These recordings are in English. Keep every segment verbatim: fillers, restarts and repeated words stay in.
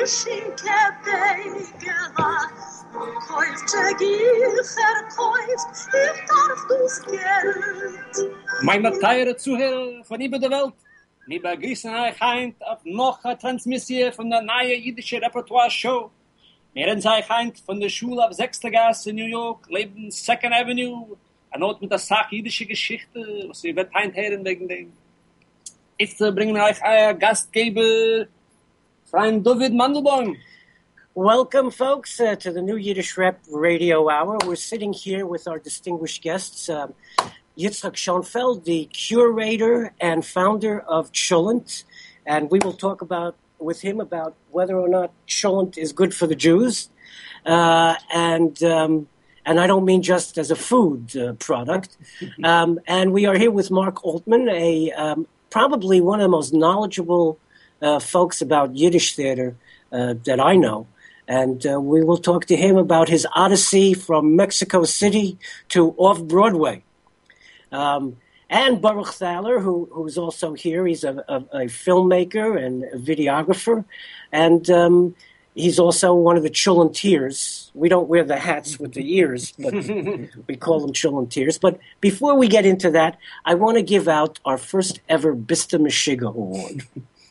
Meine teure Zuhörer von über der Welt, wir begrüßen euch heint auf noch eine Transmission von der neuen jüdischen Repertoire-Show. Wir reden euch heint von der Schule auf sechster Gasse in New York, leben Second Avenue, ein Ort mit der Sache jüdische Geschichte, was ihr wird heint hören wegen dem. Ich bringe euch euer Gastgeber, Freund David Mandelbaum. Welcome, folks, uh, to the New Yiddish Rep Radio Hour. We're sitting here with our distinguished guests, um, Yitzhak Schoenfeld, the curator and founder of Cholent, and we will talk about with him about whether or not Cholent is good for the Jews, uh, and um, and I don't mean just as a food uh, product. Um, and we are here with Mark Altman, a um, probably one of the most knowledgeable uh, folks about Yiddish theater uh, that I know. And uh, we will talk to him about his odyssey from Mexico City to off-Broadway. Um, and Baruch Thaler, who who's also here. He's a, a, a filmmaker and a videographer. And um, he's also one of the Cholenteers. We don't wear the hats with the ears, but we call them Cholenteers. But before we get into that, I want to give out our first ever Bista Meshiga Award.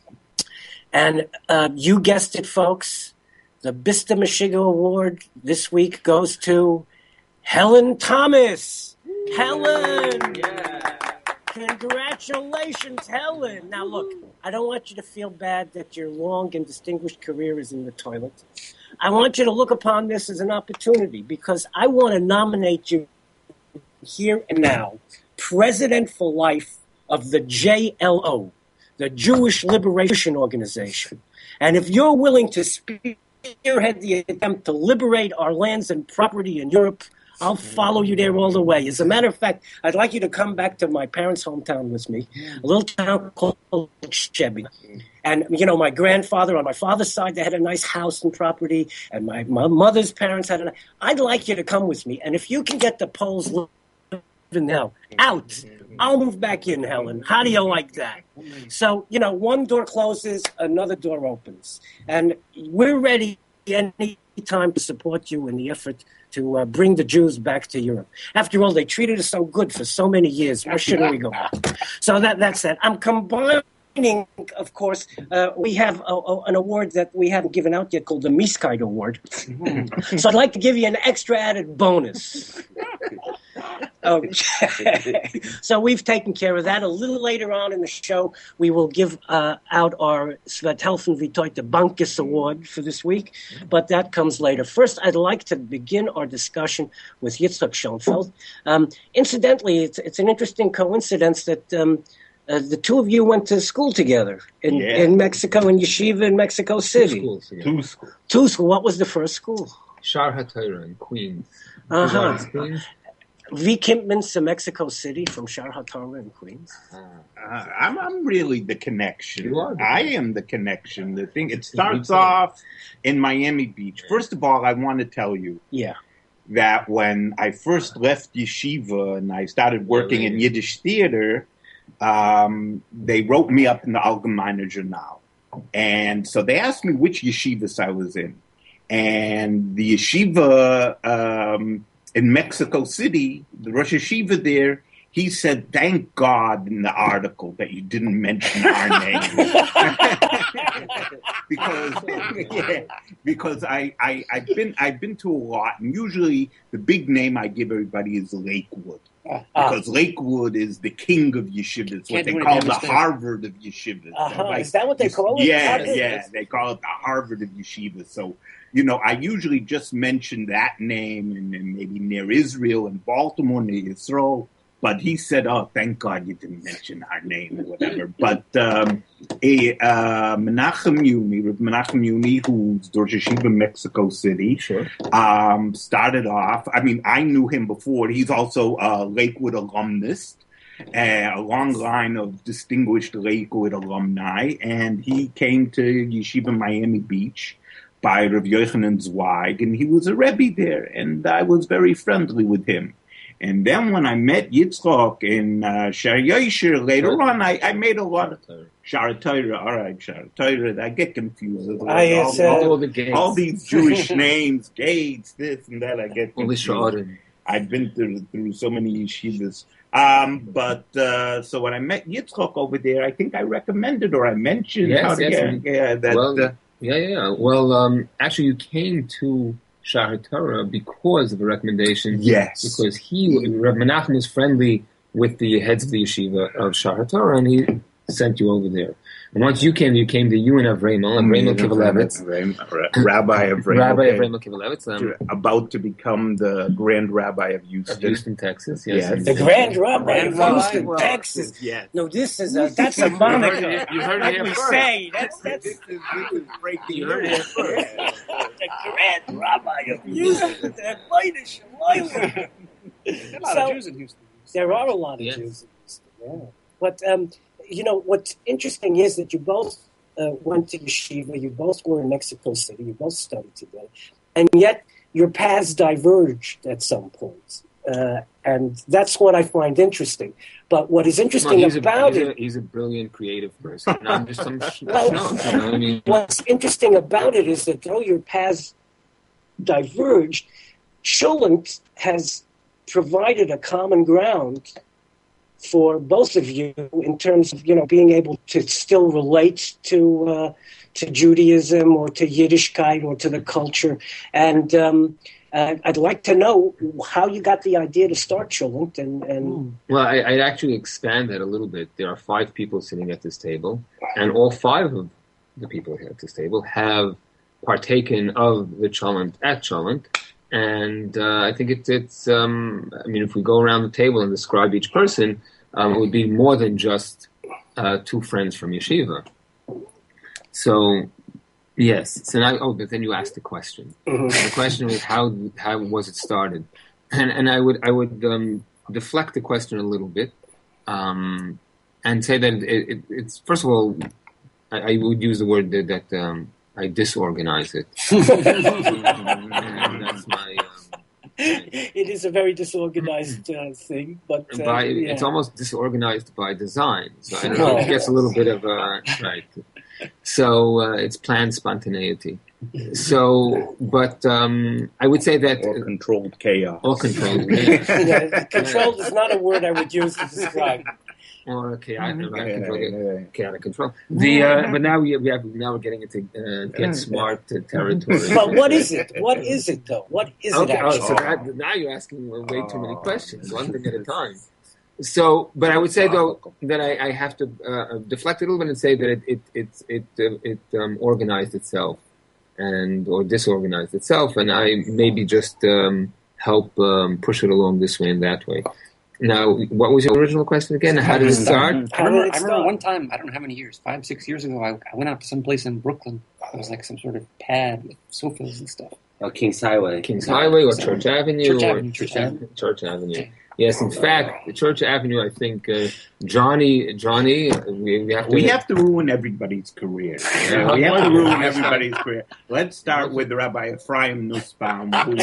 And uh, you guessed it, folks. The Bista Meshiga Award this week goes to Helen Thomas. Ooh, Helen! Yeah. Congratulations, Helen. Now, look, I don't want you to feel bad that your long and distinguished career is in the toilet. I want you to look upon this as an opportunity because I want to nominate you here and now President for Life of the J L O, the Jewish Liberation Organization. And if you're willing to speak spearhead the attempt to liberate our lands and property in Europe, I'll follow you there all the way. As a matter of fact, I'd like you to come back to my parents' hometown with me, a little town called Chevy. And, you know, my grandfather on my father's side, they had a nice house and property, and my, my mother's parents had a nice... I'd like you to come with me, and if you can get the Poles living now out, I'll move back in, Helen. How do you like that? So, you know, one door closes, another door opens. And we're ready any time to support you in the effort to uh, bring the Jews back to Europe. After all, they treated us so good for so many years. Why shouldn't we go back? So that, that's that. I'm combining, of course, uh, we have a, a, an award that we haven't given out yet called the Miskite Award. So I'd like to give you an extra added bonus. Okay. So we've taken care of that. A little later on in the show, we will give uh, out our Svethelfen Vitoite Bankis Award for this week, but that comes later. First, I'd like to begin our discussion with Yitzhak Schoenfeld. Um, incidentally, it's, it's an interesting coincidence that um, uh, the two of you went to school together in, yeah. in Mexico, in yeshiva in Mexico City. Two schools. Yeah. Two schools. Two schools. What was the first school? Shar HaTorah in Queens. Uh-huh. Queens? V. Kimpman's to Mexico City from Shar HaTorah in Queens. Uh, I'm, I'm really the connection. You are the I am the connection. The thing. It starts off in Miami Beach. First of all, I want to tell you yeah. that when I first left yeshiva and I started working in Yiddish theater, um, they wrote me up in the Allgemeine Journal. And so they asked me which yeshivas I was in. And the yeshiva... Um, in Mexico City, the Rosh Yeshiva there, he said, thank God in the article that you didn't mention our name. because yeah, because I, I, I've been I've been to a lot, and usually the big name I give everybody is Lakewood. Because uh, Lakewood is the king of yeshivas, what they call the Harvard of yeshivas. Uh-huh. Like, is that what they call it? Yeah, yeah, they call it the Harvard of yeshivas. So, you know, I usually just mention that name and, and maybe near Israel and Baltimore, near Israel. But he said, oh, thank God you didn't mention our name or whatever. But um, a, uh, Menachem Yuni, Menachem Yuni, who's Rosh Yeshiva Mexico City, sure. um, started off, I mean, I knew him before. He's also a Lakewood alumnus, uh, a long line of distinguished Lakewood alumni. And he came to Yeshiva Miami Beach by Rav Yochanan Zweig, and he was a Rebbe there. And I was very friendly with him. And then when I met Yitzchak in uh, Shar Yosher later on, I, I made a lot of Shara Torah, all right, Shara Torah. I get confused. I, all, it's, uh, all, all the gates. all these Jewish names, Gates, this and that. I get All the confused. Sha'arim. I've been through through so many yeshivas. Um, but uh, so when I met Yitzchok over there, I think I recommended or I mentioned Yes, how to yes, get and- yeah that. well, uh, yeah, yeah, yeah. Well, um, actually, you came to Shahar Torah because of a recommendation. yes, Because he, Reb Menachem, was friendly with the heads of the yeshiva of Shahar Torah, and he sent you over there. And once you came, you came to you and Avremel, Avremel Kivalevitz, Rabbi of Rabbi Avremel Kivalevitz, um, about to become the Grand Rabbi of Houston. of Houston, Texas. Yes, Yes. and- The Grand Rabbi Grand of Rabbi, Houston, well, Texas. Yes. No, this is a that's a moniker. You heard it Like here we first. say, that's that's This is, this is breaking You heard it news. here the Grand Rabbi of Houston. The Leidish Leiler. There's a lot So- of Jews in Houston. There are a lot of Yes. Jews in Houston. Yeah. But um, you know what's interesting is that you both uh, went to yeshiva. You both were in Mexico City. You both studied together, and yet your paths diverged at some point. Uh, and that's what I find interesting. But what is Well, interesting he's, a, about he's, it, a, he's a brilliant creative person. And I'm just some sh- Well, schnock, you know what I mean? what's interesting about it is that though your paths diverged, Schulent has provided a common ground for both of you in terms of, you know, being able to still relate to uh, to Judaism or to Yiddishkeit or to the culture. And um, uh, I'd like to know how you got the idea to start Schulent. And, and Well, I, I'd actually expand that a little bit. There are five people sitting at this table, and all five of the people here at this table have partaken of the Cholent at Cholent. And uh, I think it's, it's um, I mean, if we go around the table and describe each person, um, it would be more than just uh, two friends from yeshiva. So, yes. So now, oh, but then you asked the question. Mhm. The question was how how was it started, and and I would I would um, deflect the question a little bit, um, and say that it, it, it's first of all, I, I would use the word that, that um, I disorganize it. And that's my. Um, it is a very disorganized uh, thing, but uh, by, yeah. it's almost disorganized by design. So I don't know. It gets a little bit of a right. So uh, it's planned spontaneity. So, but um, I would say that Or controlled chaos. all controlled, Yeah, controlled is not a word I would use to describe. or chaotic, right? Yeah, Control, yeah, yeah. chaotic control. The uh, but now we, we have now we're getting into uh, get smart uh, territory. But what is it? What is it, though? What is it Okay, oh, actually? so that, now you're asking way too many questions, one thing at a time. So, but I would say though that I, I have to uh, deflect a little bit and say that it it it it, uh, it um, organized itself and or disorganized itself, and I maybe just um, help um, push it along this way and that way. Now, what was your original question again? How did it start? I How did remember, it I remember start? one time, I don't know how many years, five, six years ago, I, I went out to some place in Brooklyn. It was like some sort of pad with sofas and stuff. Oh, King's Highway. Kings Highway or Church Avenue? Church or Avenue, Church Avenue. Church Avenue. Yes, in fact, Church Avenue. I think uh, Johnny, Johnny, uh, we, we have to. We have to ruin everybody's career. Yeah. We have to ruin everybody's career. Let's start with Rabbi Ephraim Nussbaum, who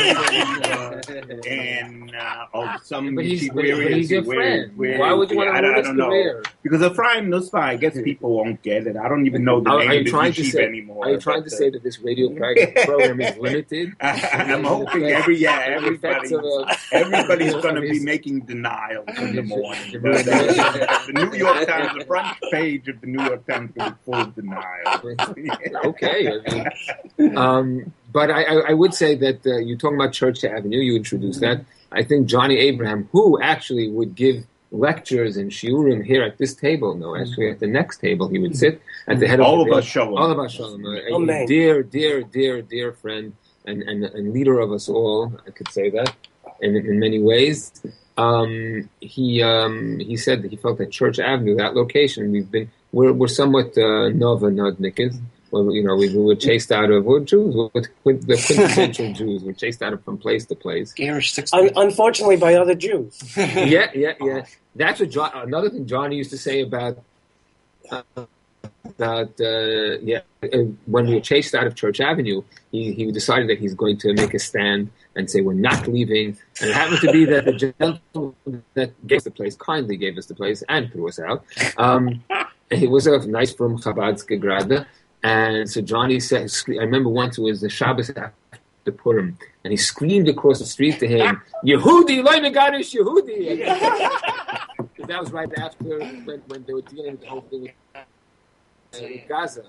uh, and uh, of some But he's, yeshiva but, but he's your where- friend. where- Why would you want I to don't- ruin I his don't know. career? Because Ephraim Nussbaum, I guess people won't get it. I don't even know the Are, name are you of the trying to yeshiva say? anymore. Are you trying but, to uh, say that this radio pro- program is limited? I'm hoping every yeah The effects everybody of a- everybody's of going to be his- making denials in the his- morning. the- But, uh, the New York Times, the front page of the New York Times, is full of denials. Okay. I mean, um, but I, I, I would say that uh, you're talking about Church Avenue. You introduced that. I think Johnny Abraham, who actually would give lectures in shiurim here at this table, no, actually at the next table, he would sit at the head of All the of us table. Shalom. All of us Shalom. A, Amen. a dear, dear, dear, dear friend and, and, and leader of us all. I could say that in, in many ways. Um, he um, he said that he felt that Church Avenue, that location, we've been we're we're somewhat uh, Nova Nodnikas. Well, you know, we, we were chased out of we're Jews, we're quint- the quintessential Jews. We're chased out of from place to place. Garish six. Un- unfortunately, by other Jews. Yeah, yeah, yeah. That's what John. Another thing Johnny used to say about uh, about uh, yeah, uh, when we were chased out of Church Avenue, he he decided that he's going to make a stand and say we're not leaving. And it happened to be that the gentleman that gave us the place kindly gave us the place and threw us out. Um, it was a nice from Chabad's Grada. And so Johnny said, I remember once it was the Shabbos after Purim, and he screamed across the street to him, Yehudi, loy megarish Yehudi. That was right after when, when they were dealing with the whole thing with, uh, with Gaza.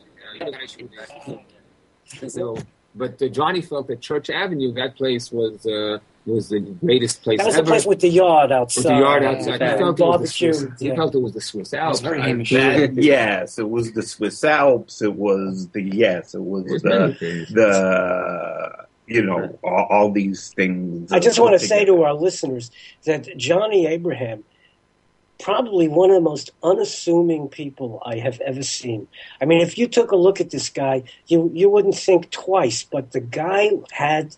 Uh, so, but uh, Johnny felt that Church Avenue, that place was uh, was the greatest place ever. That was ever. the place with the yard outside. With the yard outside. Yeah. He, felt it, was the Swiss, Yeah. he felt it was the Swiss Alps. very Hamish. That, yes, it was the Swiss Alps. It was the yes, it was, It was the many things. the you know all, all these things. I just want to say to our listeners that Johnny Abraham, probably one of the most unassuming people I have ever seen. I mean, if you took a look at this guy, you you wouldn't think twice, but the guy had,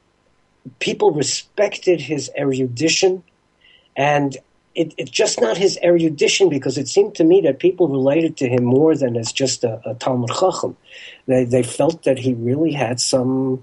people respected his erudition, and it, it's just not his erudition, because it seemed to me that people related to him more than as just a, a Talmud Chacham. They, they felt that he really had some,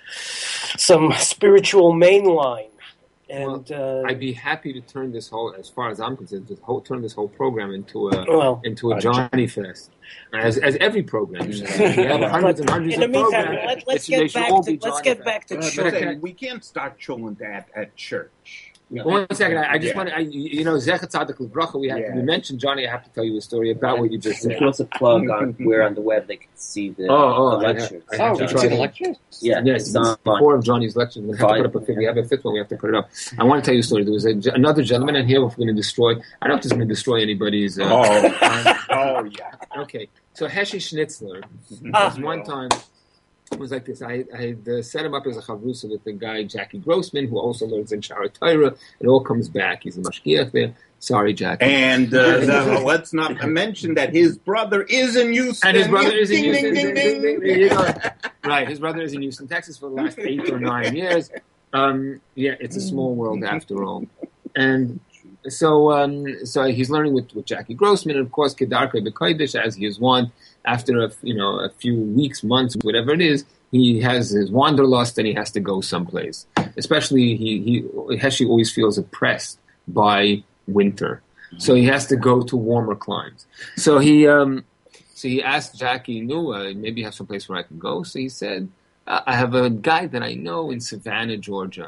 some spiritual mainline. And well, uh, I'd be happy to turn this whole, as far as I'm concerned, to whole, turn this whole program into a well, into a Johnny Fest, as as every program. You have hundreds and hundreds in the of meantime, programs. let, let's They get should back all to be let's Johnny get Fest. back to Uh, church. listen, we can't start showing that at church. One second, I, I just Yeah. want to, I, you know, Zecher Tzadik L'Bracha, we have Yeah. we mentioned Johnny. I have to tell you a story about what you just You said. can also plug on where on the web they can see the, Oh, oh, the I lectures. have- I have Oh, to we try can see to- the lectures? Yeah, Yes, it's it's on. four of Johnny's lectures. We have to Five. put up a fifth. We have a fifth one. We have to put it up. I want to tell you a story. There was a, another gentleman in here. We're going to destroy. I don't know if this is going to destroy anybody's. Uh, Oh, oh yeah. Okay, so Heshi Schnitzler Ah. was one time. It was like this. I, I had uh, set him up as a chavrusa with the guy Jackie Grossman, who also learns in Shara Torah. It all comes back. He's a mashgiach there. Sorry, Jackie. And uh, the, let's not mention that his brother is in Houston. And his brother is in Ding, Houston. ding, ding, ding. There you go. Right, his brother is in Houston, Texas for the last eight or nine years. Um, yeah, it's a small world after all. And so um, so he's learning with, with Jackie Grossman, and of course, Kedarka B'Kodesh, as he is wont, after a, you know, a few weeks, months, whatever it is, he has his wanderlust and he has to go someplace. Especially, he, he Heshi always feels oppressed by winter. So he has to go to warmer climes. So he um, so he asked Jackie, no, uh, maybe you have some place where I can go. So he said, uh, I have a guy that I know in Savannah, Georgia.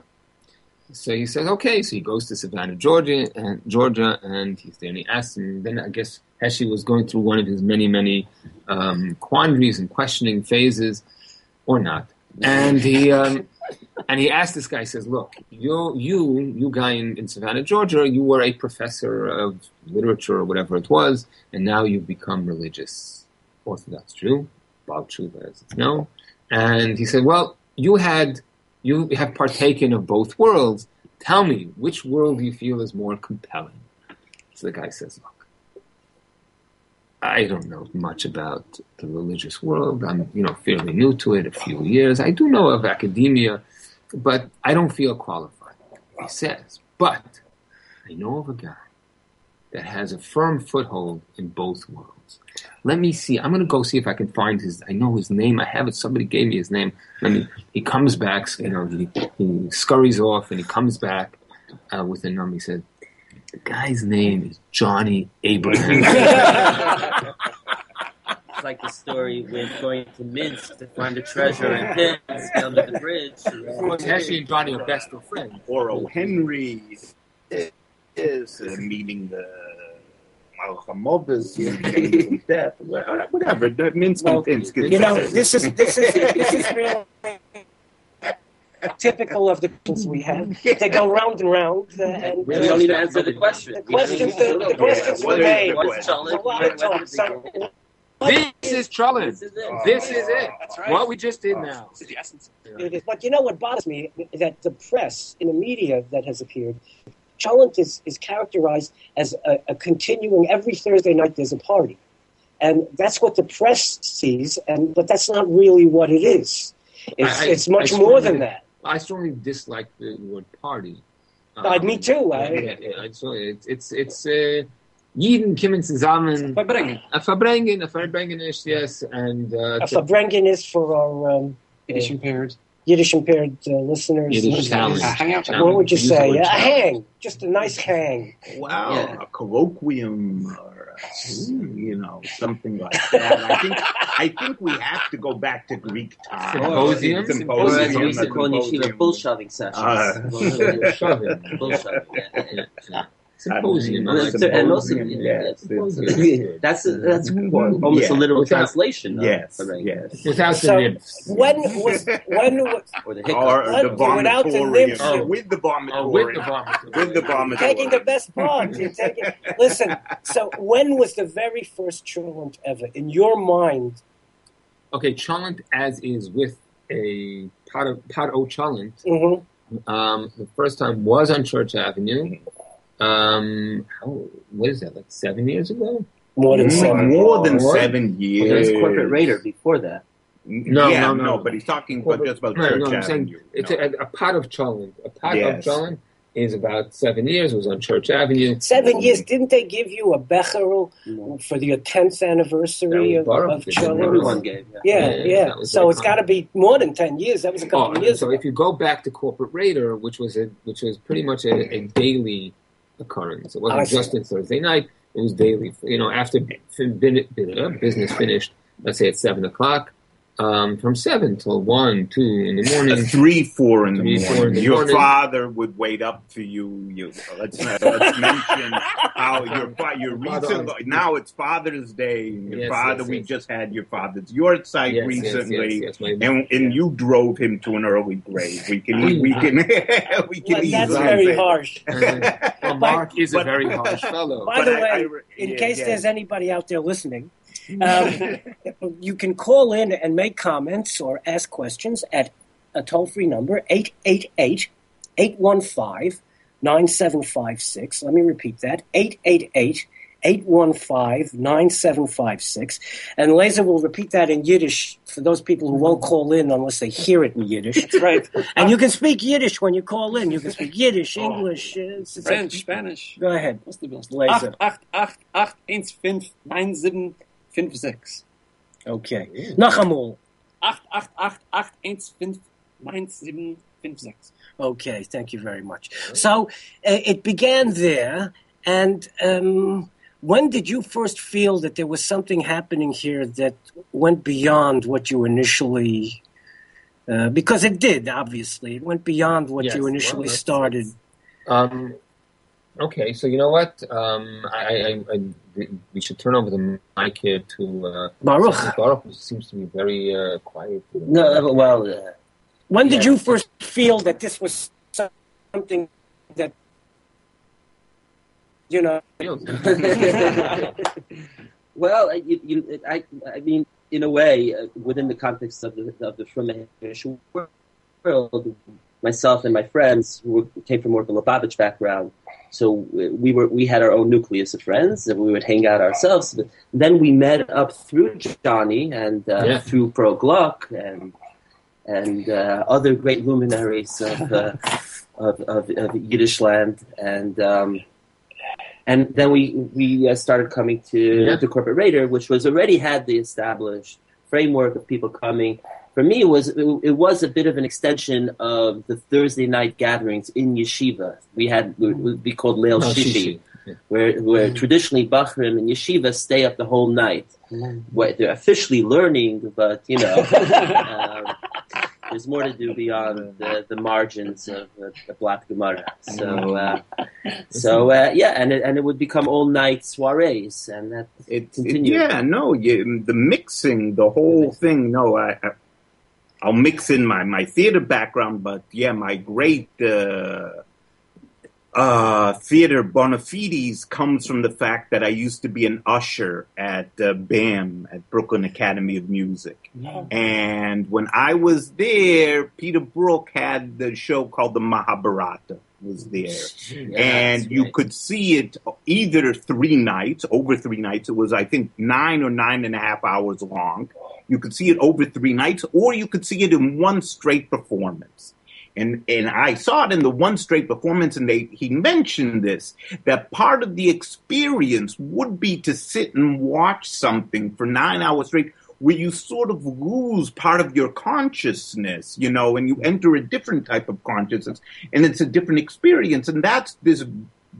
So he says, okay. So he goes to Savannah, Georgia, and Georgia, and he's there. And he asks him. Then I guess Heshi was going through one of his many, many um, quandaries and questioning phases, or not. And he um, and he asked this guy. He says, look, you, you, you guy in, in Savannah, Georgia, you were a professor of literature or whatever it was, and now you've become religious, Orthodox Jew, Baal Tshuva as it's known. And he said, well, you had. You have partaken of both worlds. Tell me, which world do you feel is more compelling? So the guy says, look, I don't know much about the religious world. I'm, you know, fairly new to it, a few years. I do know of academia, but I don't feel qualified. He says, but I know of a guy that has a firm foothold in both worlds. Let me see. I'm going to go see if I can find his. I know his name. I have it. Somebody gave me his name. Let me. He comes back. You know, he, he scurries off and he comes back uh, with a number. He said, "The guy's name is Johnny Abraham." It's like the story with going to Minsk to find a treasure in pins under the bridge. Of course, Heshi and Johnny are best of friends. Or O. Henry is uh, meeting the Malchamovas, death, whatever. The Minsk Well, Minsk. You know, this is this is this is really typical of the questions we have. They go round and round, uh, and We don't need to answer the question. the questions the, the questions What were is made. the What's question? Charlotte? A lot of talk. So, This is Trullin. This is it. This is it. That's right. What we just did now. This is the essence. it is, but you know what bothers me is that the press in the media that has appeared, Cholent is, is characterized as a, a continuing. Every Thursday night there's a party, and that's what the press sees. And but that's not really what it is. It's I- I- it's much I more strongly- than that. I strongly dislike the word party. Uh, me too. I- yeah, yeah, yeah. So it's it's it's uh, Jeden kommen zusammen. Verbringen. A verbringen, a verbringen is yes, and uh, A Fabrengen is for our um, Yiddish impaired. Yiddish impaired uh, listeners. Yiddish talent. Uh, hang out. What would you Use the say? word A challenge. hang, just a nice hang. Wow, Yeah. a colloquium, or a, you know. know, something like that. I think I think we have to go back to Greek times. Symposium? Or as we Symposium, used to call in yeshiva, symposium. bull-shoving sessions. Uh, Bull-shoving. Bull-shoving, yeah, yeah, yeah. Symposium. I And like it's- and also, Symposium, yeah, yes, Symposium. That's a, that's almost Yeah. a literal Without- translation. Of Yes, the yes. Without the So, nibs. when was when was Or the hiccup. Or the What? Without the vomitorium. nibs, Oh, you- with the vomitorium. Oh, with the vomitorium. With the vomitorium. taking the best part? You're taking. Listen. So when was the very first Cholent ever in your mind? Okay, Cholent as is with a pot of pot o Cholent. Mm-hmm. Um, the first time was on Church Avenue. Um, how, what is that? Like seven years ago? More than More, seven. more than What? seven years. Well, there was Corporate Raider before that. No, yeah, no, no. But he's talking about just about No, Church no, I'm saying Avenue. it's No. a, a pot of Cholent. A pot Yes. of Cholent is about seven years. It was on Church Avenue. Seven years. Didn't they give you a Becherel No. for the tenth anniversary That of, was Baruch of did. Cholent? Everyone gave. Yeah. Yeah, Yeah, yeah. that was So very it's got to be more than ten years. That was a couple Oh, of years so ago. if you go back to Corporate Raider, which was a which was pretty much a, a daily occurrence. It wasn't I see. just on Thursday night. It was daily. You know, after fin- bin- bin- uh, business finished, let's say at seven o'clock, um, from seven till one, two in the morning. Three, four in the Three, morning. four in the your morning. father would wait up for you. You let's let's mention how your fa- your Father- recent now it's Father's Day. And your Yes, father, yes, we yes. just had your father's yard site Yes, yes, recently, yes, yes, my- and and you drove him to an early grave. We can we can we can Well, easily that's Right. very say that. harsh. Uh, well, Mark is a but- very harsh fellow. By But the I- way, I- in yeah, case yeah. there's anybody out there listening, um, you can call in and make comments or ask questions at a toll-free number, eight eight eight, eight one five, nine seven five six. Let me repeat that, eight eight eight, eight one five, nine seven five six. And Laser will repeat that in Yiddish for those people who won't call in unless they hear it in Yiddish. That's right. And you can speak Yiddish when you call in. You can speak Yiddish, English. uh, it's- it's- French, Spanish. Go ahead. Was du willst. Laser. acht acht acht acht eins fünf nine seven fünf six. Okay. Nachamul. acht acht acht acht eins fünf nine seven fünf six. Okay, thank you very much. So uh, it began there, and um, when did you first feel that there was something happening here that went beyond what you initially? Uh, because it did, obviously, it went beyond what Yes, you initially well, that's- started. Um, okay, so you know what? Um, I, I, I, we should turn over the mic here to uh, Baruch. Baruch, who seems to be very uh, quiet. No, well, uh, When did Yeah. you first feel that this was something that you know? well, I- you, you, I, I mean, in a way, uh, within the context of the of the Shromesh world, myself and my friends who were, came from more of a Lubavitch background, so we were we had our own nucleus of friends, and we would hang out ourselves. But then we met up through Johnny and uh, Yeah. through Pro Gluck and and uh, other great luminaries of, uh, of, of of Yiddish land, and um, and then we we uh, started coming to Yeah. to Corporate Raider, which was already had the established framework of people coming. For me, it was it, it was a bit of an extension of the Thursday night gatherings in yeshiva. We had it would be called Leil Oh, Shishi, Shishi. Yeah. where where traditionally Bachrim and yeshiva stay up the whole night. Where they're officially learning, but you know, um, there's more to do beyond the, the margins of the, the Black Gemara. So, uh, so uh, yeah, and it, and it would become all night soirees, and that It, it, continued. yeah, no, you, the mixing, the whole thing. No, I, I, I'll mix in my, my theater background, but yeah, my great uh, uh, theater bona fides comes from the fact that I used to be an usher at uh, B A M, at Brooklyn Academy of Music. And when I was there, Peter Brook had the show called the Mahabharata was there. Yeah, And that's you right. could see it either three nights, over three nights. It was, I think, nine or nine and a half hours long. You could see it over three nights, or you could see it in one straight performance. And and I saw it in the one straight performance, and they he mentioned this, that part of the experience would be to sit and watch something for nine hours straight, where you sort of lose part of your consciousness, you know, and you enter a different type of consciousness, and it's a different experience. And that's this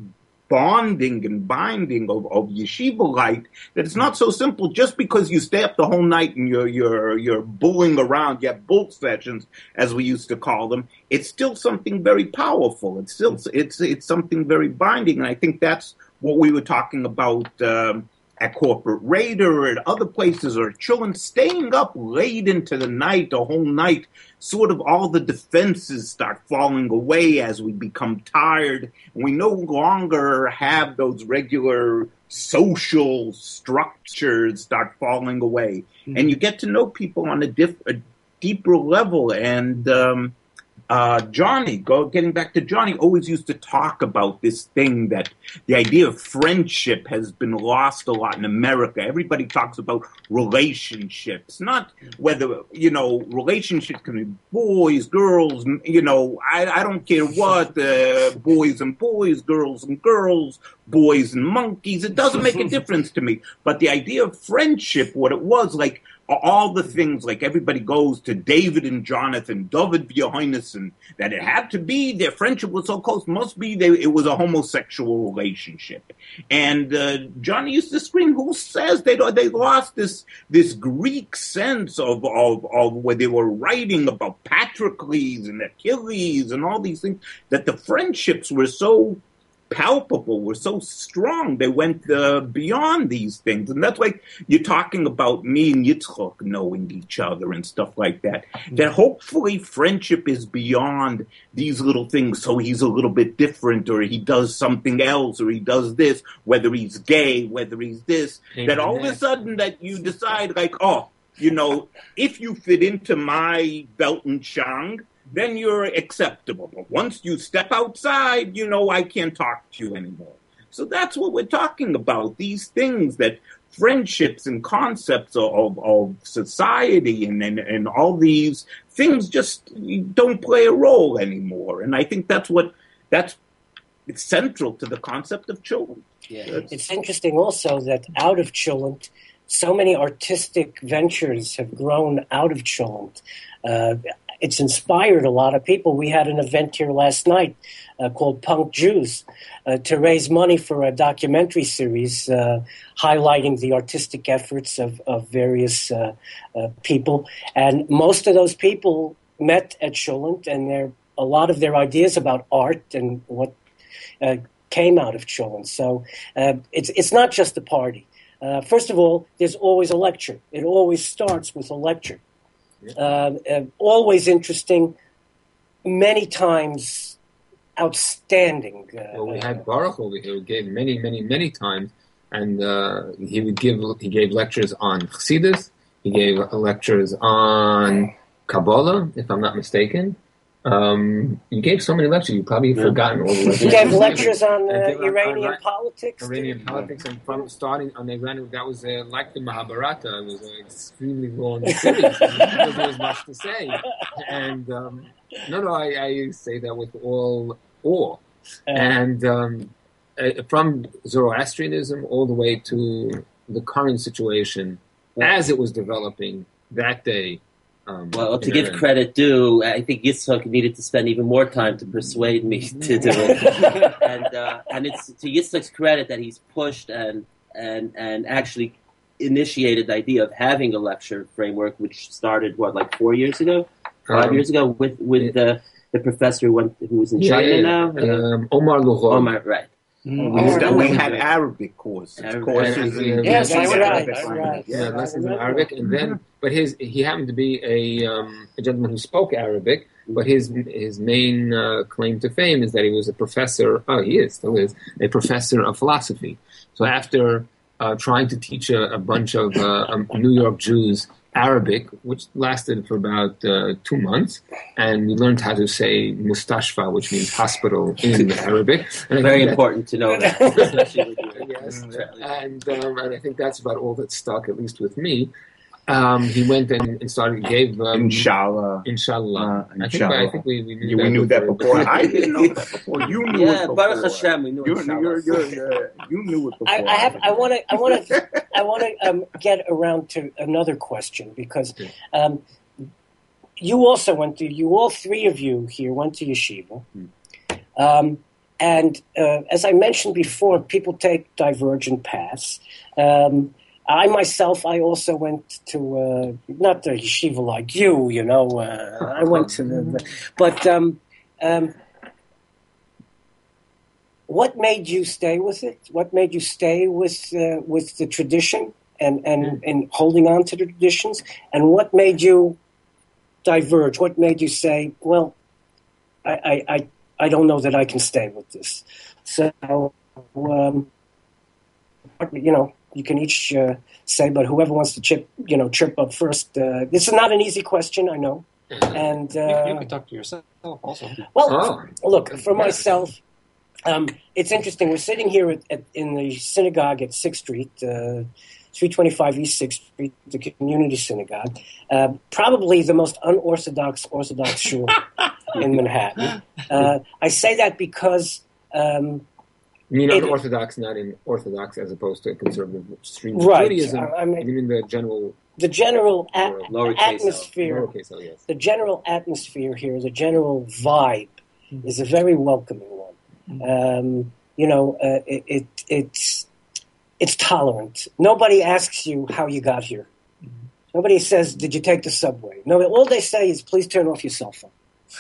bonding and binding of, of yeshiva light, that it's not so simple just because you stay up the whole night and you're you're you're bulling around, you have bull sessions, as we used to call them. It's still something very powerful. It's still it's it's something very binding, and I think that's what we were talking about um, at Corporate Raider or at other places, or children staying up late into the night, the whole night. Sort of all the defenses start falling away as we become tired, and we no longer have those regular social structures start falling away. Mm-hmm. And you get to know people on a, diff- a deeper level. And um, uh, Johnny, go, getting back to Johnny, always used to talk about this thing that the idea of friendship has been lost a lot in America. Everybody talks about relationships, not whether, you know, relationships can be boys, girls, you know, I, I don't care what, uh, boys and boys, girls and girls, boys and monkeys. It doesn't make a difference to me. But the idea of friendship, what it was, like, all the things, like everybody goes to David and Jonathan, David Yohanan, that it had to be, their friendship was so close, must be they, it was a homosexual relationship. And uh, Johnny used to scream, who says they they lost this this Greek sense of, of, of where they were writing about Patroclus and Achilles and all these things, that the friendships were so palpable, were so strong, they went uh, beyond these things. And that's like you're talking about me and Yitzchok knowing each other and stuff like that. Mm-hmm. That hopefully friendship is beyond these little things, so he's a little bit different, or he does something else, or he does this, whether he's gay, whether he's this, Maybe that all of a sudden that you decide like, oh, you know, if you fit into my belt and shang, then you're acceptable. But once you step outside, you know, I can't talk to you anymore. So that's what we're talking about, these things that friendships and concepts of, of society and, and, and all these things just don't play a role anymore. And I think that's what, that's it's central to the concept of Cholent. Yeah. It's interesting also that out of Cholent, so many artistic ventures have grown out of Cholent. Uh, It's inspired a lot of people. We had an event here last night uh, called Punk Jews uh, to raise money for a documentary series uh, highlighting the artistic efforts of, of various uh, uh, people. And most of those people met at Cholent, and their, a lot of their ideas about art and what uh, came out of Cholent. So uh, it's it's not just a party. Uh, first of all, there's always a lecture. It always starts with a lecture. Uh, uh, always interesting, many times outstanding. Uh, well, we had Baruch over here who gave many, many, many times, and uh, he would give. He gave lectures on Chassidus. He gave lectures on Kabbalah, if I'm not mistaken. Um, you gave so many lectures, you've probably yeah. forgotten all the lectures. You gave lectures on uh, Iranian on, politics. Iranian too. politics, and from starting on Iran, that was uh, like the Mahabharata. It was an extremely long series because there was much to say. And um, no, no, I, I say that with all awe. Uh, and um, uh, from Zoroastrianism all the way to the current situation as it was developing that day. Um, well, to give credit due, I think Yitzchak needed to spend even more time to persuade me to do it, and uh, and it's to Yitzchak's credit that he's pushed and and and actually initiated the idea of having a lecture framework, which started what like four years ago, five um, years ago with with the the professor who, went, who was in yeah, China yeah, now, um, Omar Lughor. Omar, right. Mm-hmm. We, we had Arabic courses. Arabic. courses in, yes, that's right. That's right. Yeah, yeah, lessons in Arabic, and then, but his he happened to be a um, a gentleman who spoke Arabic. But his his main uh, claim to fame is that he was a professor. Oh, he is still is a professor of philosophy. So after uh, trying to teach a, a bunch of uh, um, New York Jews Arabic, which lasted for about uh, two months, and we learned how to say mustashfa, which means hospital in Arabic. And Very important to know that, especially with you. Yes, and, um, and I think that's about all that stuck, at least with me. Um, he went and, and started, gave... Um, Inshallah. Inshallah. Uh, I, think, I think we, we knew you, that we knew before. that before. I didn't know that before. You knew yeah, it before. Baruch Hashem, we knew you're, Inshallah. You're, you're, you're, you knew it before. I, I have. I want to. I want to. I want to um, get around to another question because um, you also went to. You all three of you here went to yeshiva. Um, and uh, as I mentioned before, people take divergent paths. Um, I myself, I also went to, uh, not the yeshiva like you, you know, uh, I went to the, the but um, um, what made you stay with it? What made you stay with uh, with the tradition and, and, and holding on to the traditions? And what made you diverge? What made you say, well, I, I, I, I don't know that I can stay with this? So, um, you know, you can each uh, say, but whoever wants to chip, you know, chirp up first. Uh, this is not an easy question, I know. And uh, you, you can talk to yourself also. Well, Oh. look, for myself, um, it's interesting. We're sitting here at, at, in the synagogue at sixth Street, uh, three twenty-five East sixth Street, the community synagogue, uh, probably the most unorthodox Orthodox shul in Manhattan. Uh, I say that because... Um, You mean It- unorthodox, not in orthodox, as opposed to conservative streams Right. of Judaism. I- I mean- you mean the general the general a- Lowercase L. atmosphere... lowercase L, yes. The general atmosphere here, the general vibe, is a very welcoming one. Um, you know, uh, it, it it's it's tolerant. Nobody asks you how you got here. Nobody says, "Did you take the subway?" No, all they say is, "Please turn off your cell phone."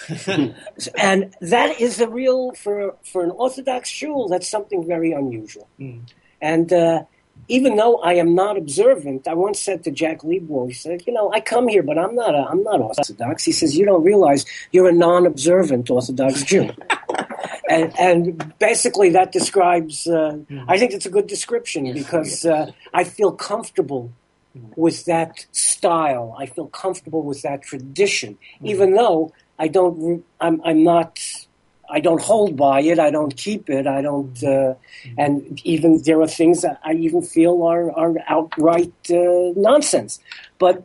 And that is a real for for an Orthodox shul. That's something very unusual. Mm. And uh, even though I am not observant, I once said to Jack Liebwald, he said, "You know, I come here, but I'm not a, I'm not Orthodox." He says, "You don't realize you're a non-observant Orthodox Jew." And, and basically, that describes. Uh, I think it's a good description because uh, I feel comfortable with that style. I feel comfortable with that tradition, even though I don't. re- I'm, I'm not. I don't hold by it. I don't keep it. I don't. Uh, and even there are things that I even feel are are outright uh, nonsense. But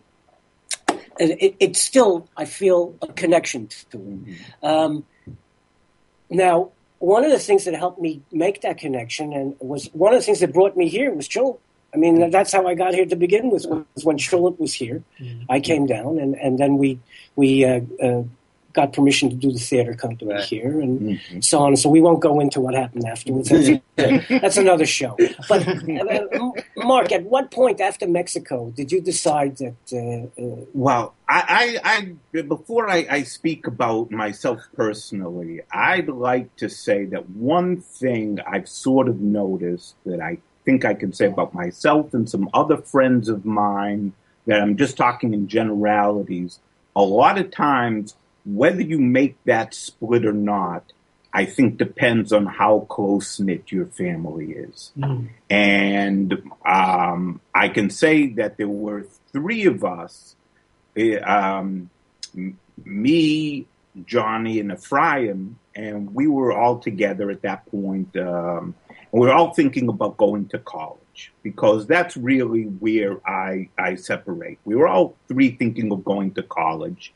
it, it's still. I feel a connection to it. Um, Now, one of the things that helped me make that connection, and was one of the things that brought me here, was Shulam. I mean, that's how I got here to begin with. Was when Shulam was here, I came down, and, and then we we uh, uh, got permission to do the theater company Right. here, and so on. So we won't go into what happened afterwards. That's, that's another show. But uh, Mark, at what point after Mexico did you decide that? Uh, uh, Well, I, I, I before I, I speak about myself personally, I'd like to say that one thing I've sort of noticed that I think I can say about myself and some other friends of mine, that I'm just talking in generalities, a lot of times, whether you make that split or not, I think depends on how close-knit your family is. Mm. And um, I can say that there were three of us, um, m- me, Johnny, and Ephraim, and we were all together at that point. Um, and we were all thinking about going to college, because that's really where I, I separate. We were all three thinking of going to college.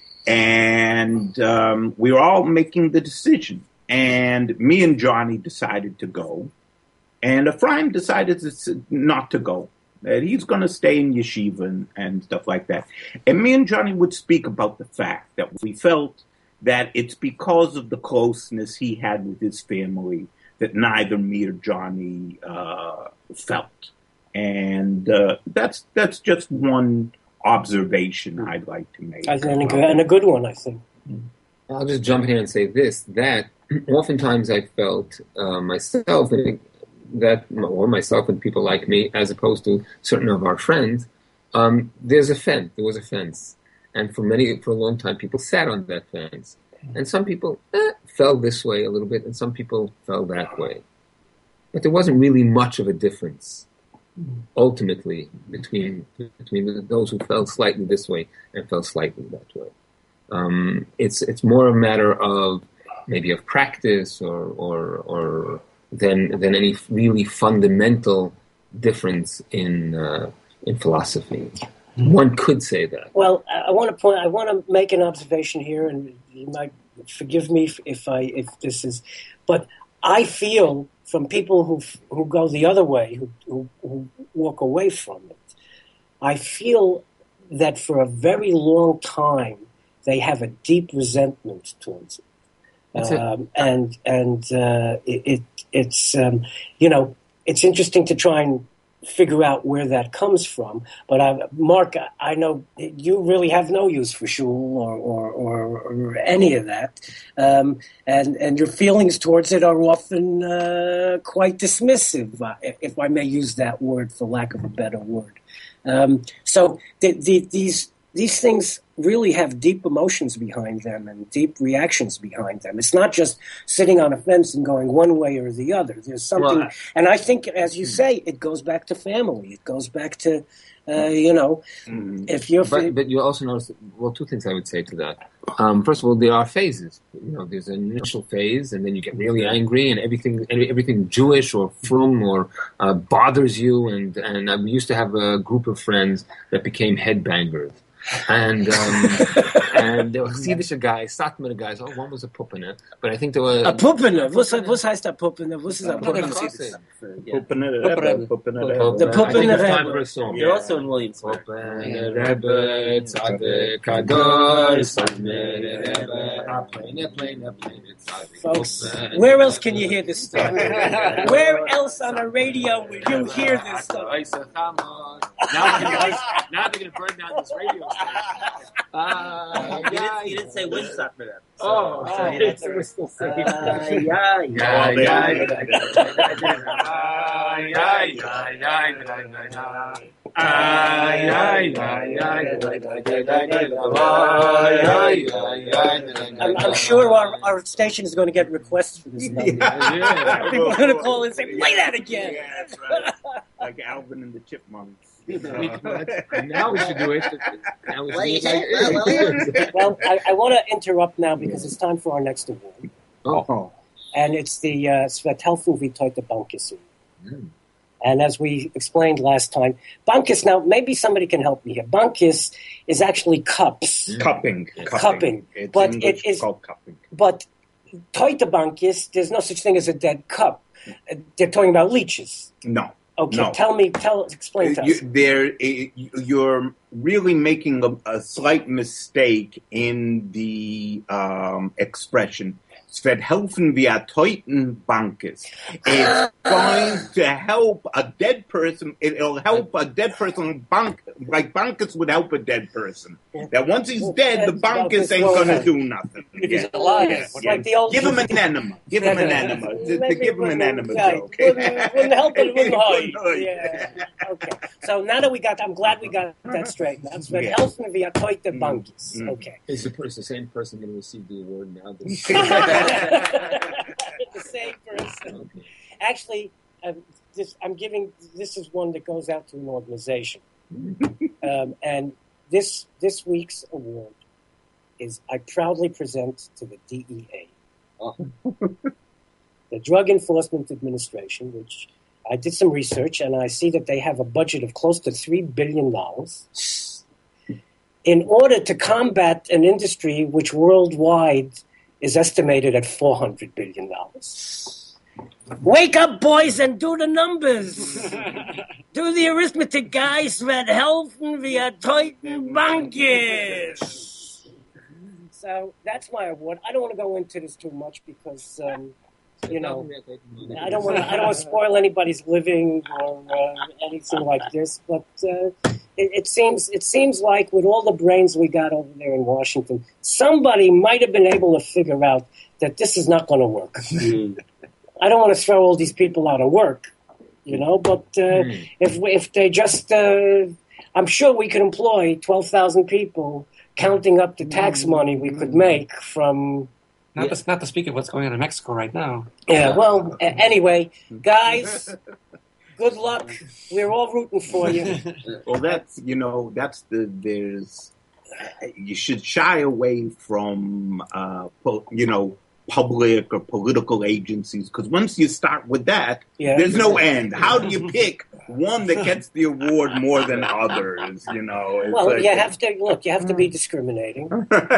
And um, we were all making the decision. And me and Johnny decided to go. And Ephraim decided to, not to go. That he's going to stay in yeshiva and, and stuff like that. And me and Johnny would speak about the fact that we felt that it's because of the closeness he had with his family that neither me or Johnny uh, felt. And uh, that's that's just one observation I'd like to make. and, a good, and a good one, I think. I'll just jump in here and say this, that oftentimes I felt uh, myself, and that, or myself and people like me, as opposed to certain of our friends, um, there's a fence, there was a fence. And for many, for a long time, people sat on that fence. And some people eh, fell this way a little bit, and some people fell that way. But there wasn't really much of a difference, ultimately, between between those who fell slightly this way and fell slightly that way. Um, it's it's more a matter of maybe of practice or or or than than any really fundamental difference in uh, in philosophy. One could say that. Well, I want to point. I want to make an observation here, and you might forgive me if, if I if this is, but I feel from people who who go the other way, who, who who walk away from it, I feel that for a very long time they have a deep resentment towards it. Um, and and uh, it, it it's um, you know it's interesting to try and figure out where that comes from. But I, Mark, I know you really have no use for shul or or, or, or any of that, um, and and your feelings towards it are often uh, quite dismissive, if I may use that word for lack of a better word. Um, so the, the, these these things really have deep emotions behind them and deep reactions behind them. It's not just sitting on a fence and going one way or the other. There's something, well, and I think, as you say, it goes back to family. It goes back to, uh, you know, mm-hmm. if you're... But, but you also notice, well, two things I would say to that. Um, first of all, there are phases. You know, there's an initial phase, and then you get really angry, and everything, everything Jewish or frum or uh, bothers you. And and uh, we used to have a group of friends that became headbangers. And um, and there were Chassidish guys, Satmar guys. Oh, one was a Puppener, but I think there were a Puppener. Was was heißt a Puppener? Was ist a Puppener? Puppener Rebbe. Puppener The Puppener Rebbe. You're also in Williamsburg. Puppener Rebbe, Tzaddik Kador, Satmar Rebbe, Plane, plane, plane, Tzaddik. Folks, where else can you hear this stuff? Where else on a radio will you hear this stuff? Now they're going to burn down this radio. Uh, you, didn't, you didn't say which Satmar. Oh, so oh, you didn't say we're still saying. Yeah, yeah, yeah, yeah, yeah. I'm sure our, our station is going to get requests for this number. Yeah. People are going to call and say, play that again. Yeah, that's right. Like Alvin and the Chipmunks. Now we should do it. Now we Wait, should do it. Well, I, I want to interrupt now because it's time for our next award. Oh. And it's the uh, Svet Helfen wie Teute Bankis. Mm. And as we explained last time, Bankis, now maybe somebody can help me here. Bankis is actually cups. Mm. Cupping. Cupping. Cupping. It's but English it is called cupping. But Teute Bankis, there's no such thing as a dead cup. Uh, they're talking about leeches. No. Okay, no. tell me, tell, explain to us. You, there, you're really making a, a slight mistake in the um, expression. Es wird helfen wie a Teuten Bankis. It's going to help a dead person. It'll help a dead person. Bank, like Bankis would help a dead person. That once he's dead, the Bankis ain't going to do nothing. If he's alive, Yes, like yes. the old- Give him an enema. Give him an enema. To, to give him an enema joke. Wouldn't, wouldn't help it, wouldn't hurt. Wouldn't Yeah. Okay. So now that we got, I'm glad we got that straight. That's what Yeah. helps me via Teute Bankis. Mm. Okay. Is the, is the same person going to receive the award now? The same person. Okay. Actually, uh, this, I'm giving. This is one that goes out to an organization, um, and this this week's award is I proudly present to the D E A, Oh. the Drug Enforcement Administration, which I did some research and I see that they have a budget of close to three billion dollars in order to combat an industry which worldwide is estimated at four hundred billion dollars. Wake up, boys, and do the numbers. Do the arithmetic, guys. Red helfen wir Teuten Bankis. So that's my award. I don't want to go into this too much because, um, you know, I don't want to. I don't want to spoil anybody's living or uh, anything like this. But uh, it, it seems it seems like with all the brains we got over there in Washington, somebody might have been able to figure out that this is not going to work. I don't want to throw all these people out of work, you know. But uh, mm. if if they just, uh, I'm sure we could employ twelve thousand people, counting up the tax money we could make from. Not, yeah. to, not to speak of what's going on in Mexico right now. Yeah, well, uh, anyway, guys, good luck. We're all rooting for you. Well, that's, you know, that's the, there's, you should shy away from, uh, you know, public or political agencies, because once you start with that, yeah. there's no end. How do you pick one that gets the award more than others? You know, it's well, like, you have to look. You have to be discriminating.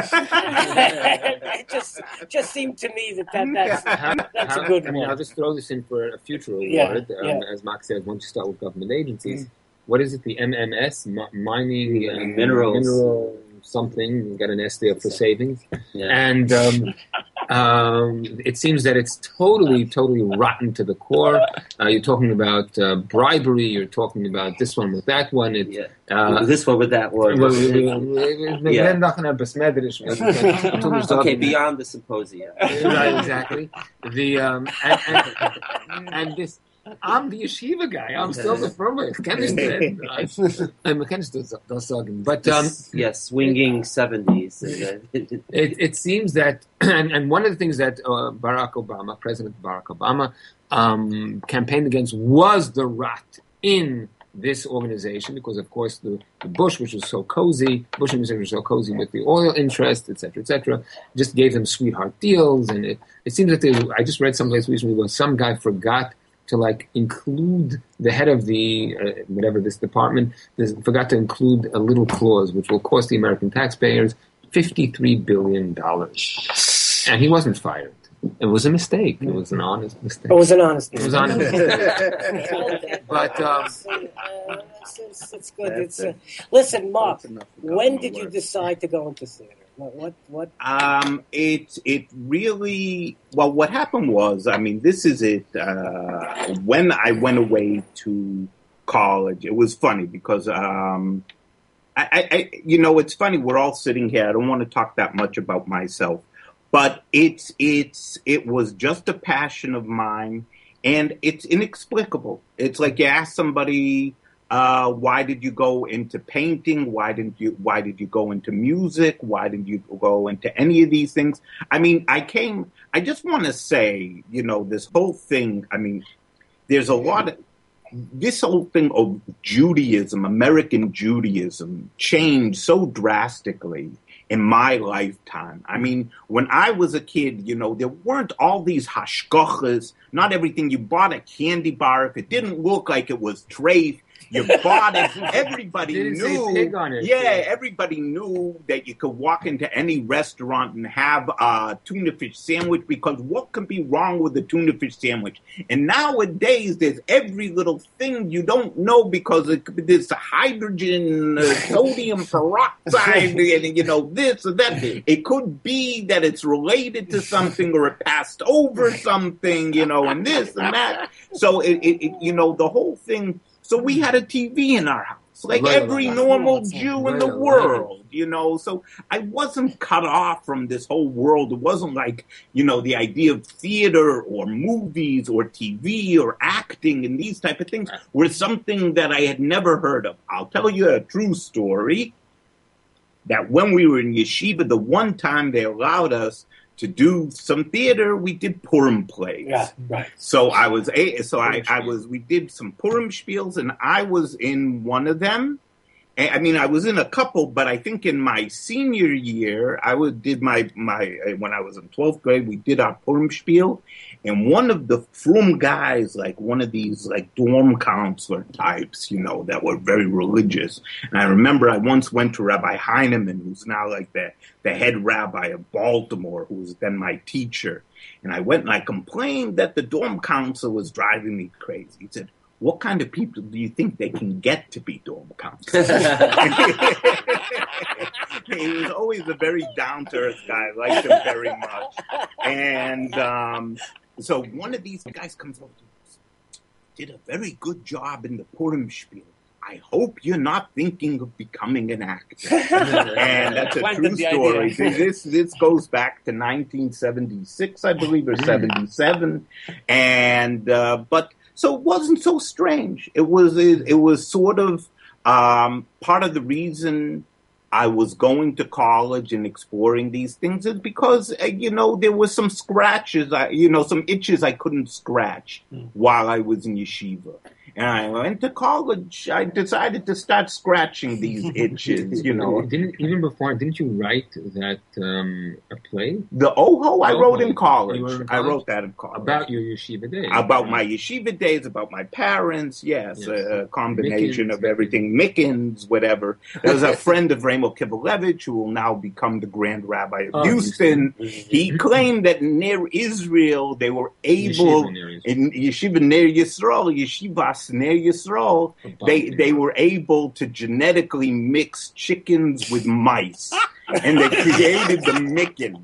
It just just seemed to me that, that that's that's how, a good I mean, one. I'll just throw this in for a future award. Yeah, um, yeah. As Mark said, once you start with government agencies, mm. what is it? The M M S, M- mining yeah, and minerals. mineral something. You got an S there for savings, yeah. and um, Um, it seems that it's totally, totally rotten to the core. Uh, you're talking about uh, bribery. You're talking about this one with that one. It, yeah. uh, this one with that one. yeah. Okay, beyond the symposium. Right, exactly. The um, and, and, and this. I'm the yeshiva guy. I'm still the firm. I'm das sagen. But um, yes, swinging seventies. It, it seems that, and, and one of the things that uh, Barack Obama, President Barack Obama, um, campaigned against was the rat in this organization, because of course the, the Bush, which was so cozy, Bush administration was so cozy with the oil interest, et cetera, et cetera, just gave them sweetheart deals. And it, it seems that they, I just read someplace recently where some guy forgot to like include the head of the uh, whatever this department this, forgot to include a little clause which will cost the American taxpayers fifty-three billion dollars, and he wasn't fired. It was a mistake. It was an honest mistake. It was an honest mistake. It was honest mistake. But um, it's, it's, it's good. It's, uh, listen, Mark. When did you decide to go into theater? What? What? what? Um, it it really well. What happened was, I mean, this is it. Uh, when I went away to college, it was funny because um, I, I, I, you know, it's funny. We're all sitting here. I don't want to talk that much about myself, but it's it's it was just a passion of mine, and it's inexplicable. It's like you ask somebody. Uh, why did you go into painting? Why didn't you, why did you go into music? Why did you go into any of these things? I mean, I came, I just want to say, you know, this whole thing, I mean, there's a lot of, this whole thing of Judaism, American Judaism, changed so drastically in my lifetime. I mean, when I was a kid, you know, there weren't all these hashgachas. Not everything you bought a candy bar. If it didn't look like it was treif, you bought it. Everybody Didn't knew. say pig on it. Yeah, Yeah. everybody knew that you could walk into any restaurant and have a tuna fish sandwich, because what can be wrong with a tuna fish sandwich? And nowadays, there's every little thing you don't know, because it, there's hydrogen, uh, sodium peroxide, and you know this or that. It could be that it's related to something, or it passed over something, you know, and this and that. So it, it, it you know, the whole thing. So we had a T V in our house, like Right, every right, normal right, Jew right, in the right. world, you know. So I wasn't cut off from this whole world. It wasn't like, you know, the idea of theater or movies or T V or acting and these type of things were something that I had never heard of. I'll tell you a true story, that when we were in yeshiva, the one time they allowed us to do some theater, we did Purim plays. Yeah, right. So I was a so I, I was we did some Purim spiels, and I was in one of them. And, I mean, I was in a couple, but I think in my senior year, I was did my my when I was in twelfth grade, we did our Purim spiel, and one of the frum guys, like one of these like dorm counselor types, you know, that were very religious. And I remember I once went to Rabbi Heinemann, who's now like the the head rabbi of Baltimore, who was then my teacher. And I went and I complained that the dorm counselor was driving me crazy. He said, "What kind of people do you think they can get to be dorm counselors?" He was always a very down-to-earth guy. I liked him very much. And um, so one of these guys comes over to us, "Did a very good job in the Purim spiel. I hope you're not thinking of becoming an actor." And that's a true story. This this goes back to nineteen seventy-six, I believe, or seventy-seven. And uh, but so it wasn't so strange. It was it, it was sort of um, part of the reason I was going to college and exploring these things is because, uh, you know, there were some scratches, I, you know, some itches I couldn't scratch mm. while I was in yeshiva. And I went to college. I decided to start scratching these itches, you know. Didn't even before? Didn't you write that um, a play? The Oho, I Oho. wrote in college. You were in I college? wrote that in college. About your yeshiva days. About right? my yeshiva days, about my parents, yes, Yes. a combination Mickens, of everything. Mickens, whatever. There's a friend of Ramo Kivelevich who will now become the Grand Rabbi of Oh, Houston. Houston. He claimed that near Israel they were able, Yeshiva near Israel. in Yeshiva near Yisrael, Yeshivas near Yisrael, they they were able to genetically mix chickens with mice. and they created the Micken.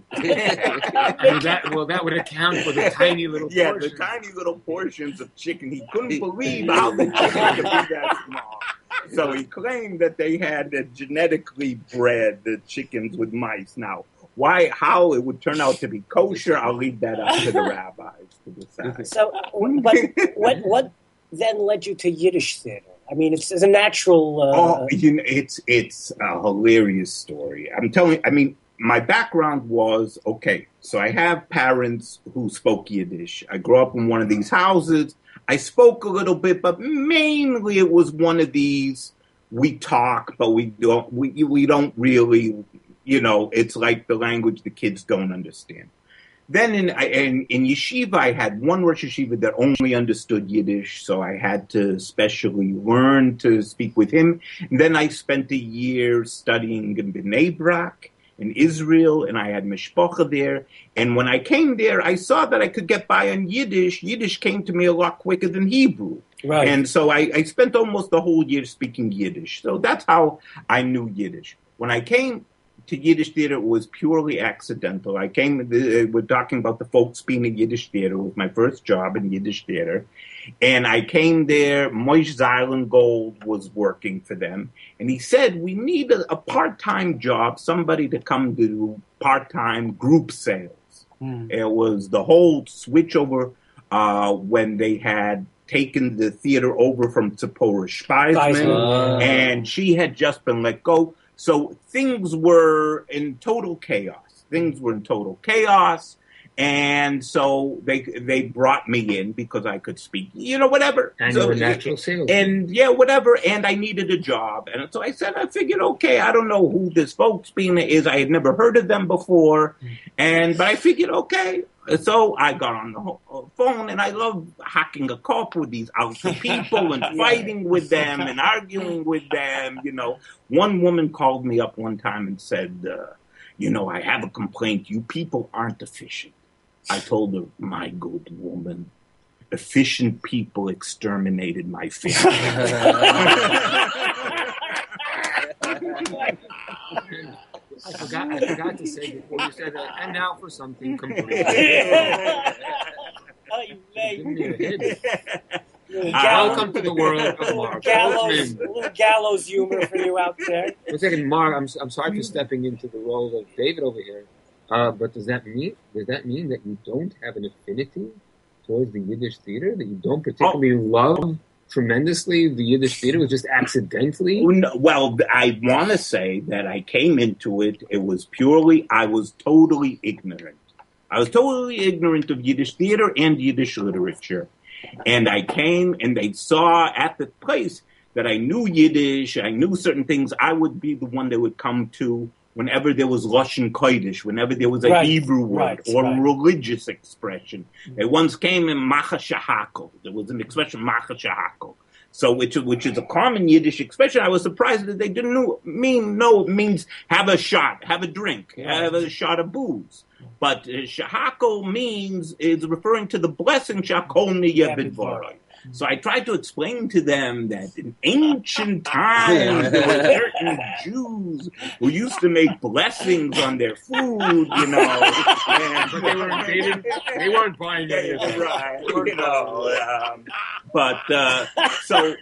well, that, well, that would account for the tiny little yeah, portions. the tiny little portions of chicken. He couldn't believe how the chicken could be that small. So he claimed that they had uh, genetically bred the chickens with mice. Now, why, how it would turn out to be kosher, I'll leave that up to the rabbis to decide. So, but what what then led you to Yiddish theater? I mean, it's, it's a natural. Uh, oh, you know, it's it's a hilarious story. I'm telling you, I mean, my background was, okay, so I have parents who spoke Yiddish. I grew up in one of these houses. I spoke a little bit, but mainly it was one of these, we talk, but we don't, we, we don't really, you know, it's like the language the kids don't understand. Then in, in, in yeshiva, I had one Rosh Yeshiva that only understood Yiddish, so I had to specially learn to speak with him. And then I spent a year studying in Bnei Brak in Israel, and I had mishpacha there. And when I came there, I saw that I could get by on Yiddish. Yiddish came to me a lot quicker than Hebrew. Right. And so I, I spent almost the whole year speaking Yiddish. So that's how I knew Yiddish. When I came to Yiddish theater, it was purely accidental. I came, uh, we're talking about the Volksbühne Yiddish theater. It was my first job in Yiddish theater. And I came there, Moish Zeilengold was working for them. And he said, we need a, a part-time job, somebody to come do part-time group sales. Mm. It was the whole switch over uh, when they had taken the theater over from Tzipora Speisman, uh. and she had just been let go. So things were in total chaos. Things were in total chaos. And so they they brought me in because I could speak, you know, whatever. And so, you were natural sales. And yeah, whatever. And I needed a job. And so I said, I figured, okay, I don't know who this Volksbühne is. I had never heard of them before. And, but I figured, okay. So I got on the phone, and I love hacking a cop with these Alpha people and fighting with them and arguing with them. You know, one woman called me up one time and said, uh, you know, I have a complaint. You people aren't efficient. I told her, my good woman, efficient people exterminated my family. I forgot. I forgot to say before you said that. And now for something completely. Oh, you late. Welcome to the world of Mark. Gallows, little gallows humor for you out there. One second, Mark. I'm I'm sorry for stepping into the role of David over here. Uh, but does that mean does that mean that you don't have an affinity towards the Yiddish theater? That you don't particularly oh. love tremendously the Yiddish theater? Was just accidentally? Well, I want to say that I came into it. It was purely. I was totally ignorant. I was totally ignorant of Yiddish theater and Yiddish literature. And I came, and they saw at the place that I knew Yiddish. I knew certain things. I would be the one they would come to whenever there was Lashon Kodesh, whenever there was a right, Hebrew word right, or right. a religious expression. Mm-hmm. They once came in Macha Shahakol. There was an expression, Macha Shahakol. So, which, which is a common Yiddish expression. I was surprised that they didn't know, mean, no, it means have a shot, have a drink, have a shot of booze. But uh, Shahakol means, is referring to the blessing Shakol Niyeh B'dvarei. So I tried to explain to them that in ancient times there were certain Jews who used to make blessings on their food, you know. And, but they weren't, they, didn't, they weren't buying any of it. Right, you know. Um, but uh, so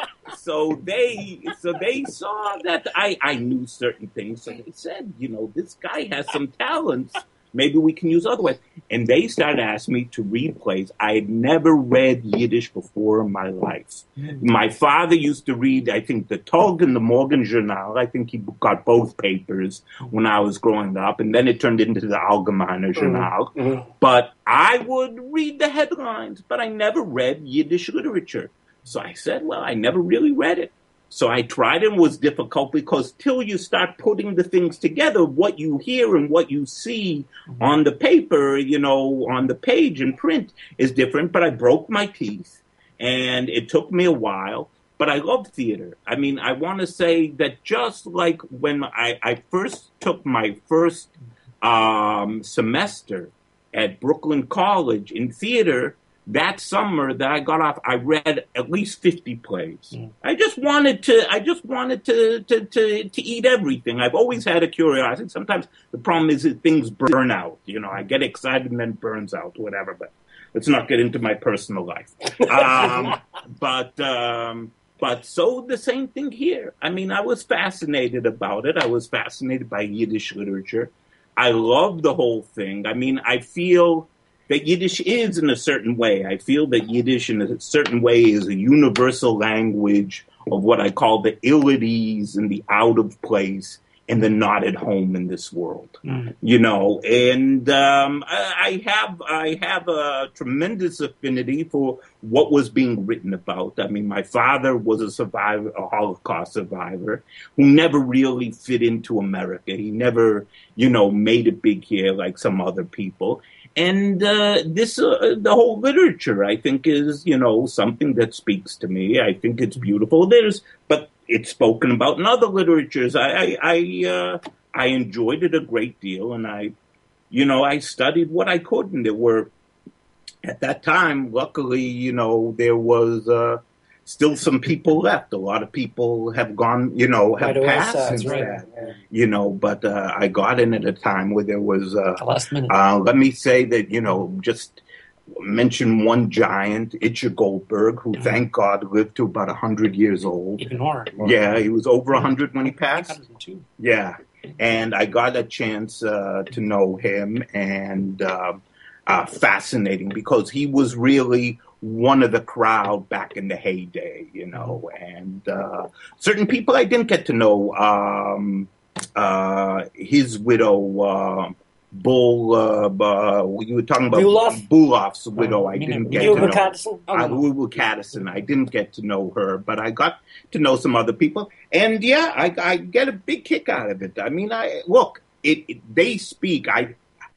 so they so they saw that I, I knew certain things. So they said, you know, this guy has some talents. Maybe we can use otherwise. And they started asking me to read plays. I had never read Yiddish before in my life. My father used to read, I think, the Tog and the Morgen Journal. I think he got both papers when I was growing up. And then it turned into the Allgemeine Journal. Mm-hmm. But I would read the headlines, but I never read Yiddish literature. So I said, well, I never really read it. So I tried, and it was difficult because till you start putting the things together, what you hear and what you see on the paper, you know, on the page in print is different. But I broke my teeth, and it took me a while. But I love theater. I mean, I want to say that just like when I, I first took my first um, semester at Brooklyn College in theater, that summer that I got off, I read at least fifty plays. Mm. I just wanted to, I just wanted to, to, to, to eat everything. I've always had a curiosity. Sometimes the problem is that things burn out. You know, I get excited and then it burns out, whatever, but let's not get into my personal life. Um, but, um, but so the same thing here. I mean, I was fascinated about it. I was fascinated by Yiddish literature. I love the whole thing. I mean, I feel that Yiddish is in a certain way. I feel that Yiddish in a certain way is a universal language of what I call the ill at ease and the out of place and the not at home in this world. Mm. You know, and um, I have I have a tremendous affinity for what was being written about. I mean, my father was a survivor, a Holocaust survivor, who never really fit into America. He never, you know, made it big here like some other people. And uh, this, uh, the whole literature, I think, is, you know, something that speaks to me. I think it's beautiful. There's, but it's spoken about in other literatures. I, I, I, uh, I enjoyed it a great deal, and I, you know, I studied what I could. And there were, at that time, luckily, you know, there was uh, still some people left. A lot of people have gone, you know, have right passed away, since right. that. Yeah. You know, but uh, I got in at a time where there was, uh, the last minute. Uh, let me say that, you know, just mention one giant, Itcher Goldberg, who, mm-hmm. thank God, lived to about one hundred years old. Even more. Yeah, he was over one hundred when he passed. I think two. Yeah, and I got a chance uh, to know him, and uh, uh, fascinating, because he was really one of the crowd back in the heyday, you know, and uh, certain people I didn't get to know. Um, uh, his widow, uh, Bull, uh, uh, you were talking about Buloff? Bulof's widow. I didn't get Wilbur to know. Caddison? Uh, Wilbur Caddison. I didn't get to know her, but I got to know some other people. And yeah, I, I get a big kick out of it. I mean, I look, it, it they speak. I, I,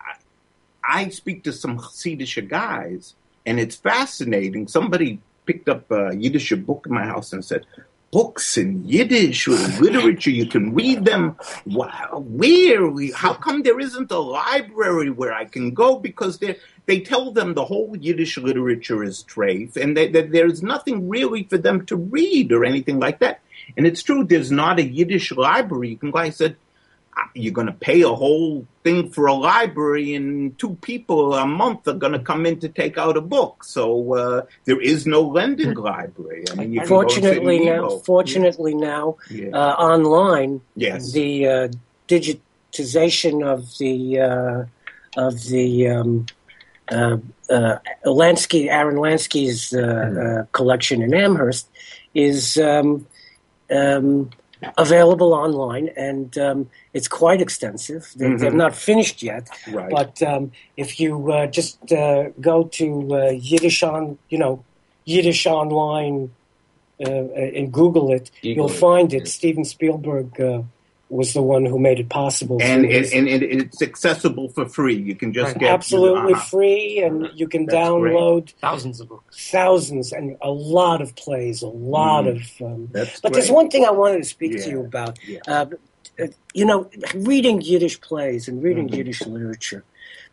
I speak to some Hasidic guys, and it's fascinating. Somebody picked up a Yiddish book in my house and said, books in Yiddish or literature, you can read them. Wow, where? How come there isn't a library where I can go? Because they they tell them the whole Yiddish literature is treif, and they, they, there's nothing really for them to read or anything like that. And it's true, there's not a Yiddish library. You can go, I said, you're going to pay a whole thing for a library, and two people a month are going to come in to take out a book. So uh, there is no lending library. I mean, you fortunately can now, fortunately yeah. now, yeah. Uh, online, yes. the uh, digitization of the uh, of the um, uh, uh, Lansky, Aaron Lansky's uh, mm. uh, collection in Amherst is um, um, available online, and um, it's quite extensive. They, mm-hmm. They're not finished yet, right. but um, if you uh, just uh, go to uh, Yiddish on, you know, Yiddish online uh, and Google it, Google you'll it. find it. Yeah. Steven Spielberg uh, was the one who made it possible, and it, and it, it's accessible for free. You can just right. get absolutely uh-huh. free, and you can That's download great. thousands of books, thousands, and a lot of plays, a lot mm. of. Um, That's but great. there's one thing I wanted to speak yeah. to you about. Yeah. Uh, you know, reading Yiddish plays and reading mm-hmm. Yiddish literature,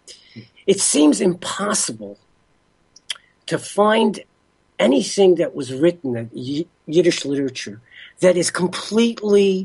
it seems impossible to find anything that was written in y- Yiddish literature that is completely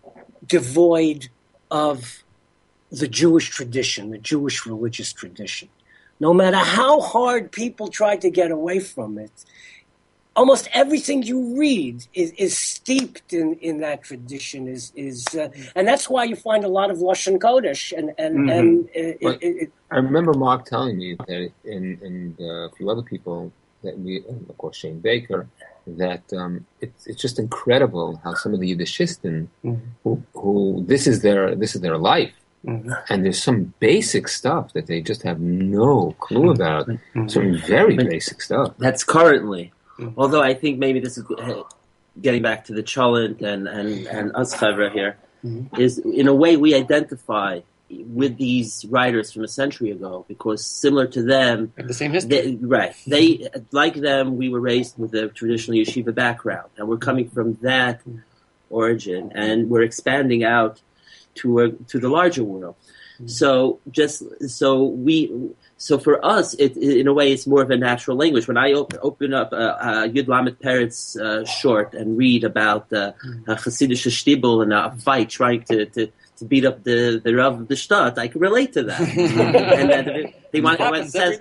devoid of the Jewish tradition, the Jewish religious tradition. No matter how hard people try to get away from it, almost everything you read is, is steeped in, in that tradition. Is is uh, and that's why you find a lot of Lashon Kodesh. And and, mm-hmm. and it, it, it, I remember Mark telling me that, and, and uh, a few other people that we, of course, Shane Baker, that um, it's it's just incredible how some of the Yiddishisten mm-hmm. who who this is their this is their life, mm-hmm. and there's some basic stuff that they just have no clue about. Mm-hmm. Some very but basic stuff. That's currently, mm-hmm. although I think maybe this is getting back to the Cholent and and and us Chavra here, mm-hmm. is in a way we identify with these writers from a century ago, because similar to them, have the same history, they, right? They, like them, we were raised with a traditional yeshiva background, and we're coming from that origin, and we're expanding out to a, to the larger world. So just so we so for us, it, in a way, it's more of a natural language. When I open, open up a, a Yud Lamed Peretz uh, short and read about uh, a Hasidic shtibel and a fight trying to, to, to beat up the the Rav of the Shtat, I can relate to that. And uh, they want it says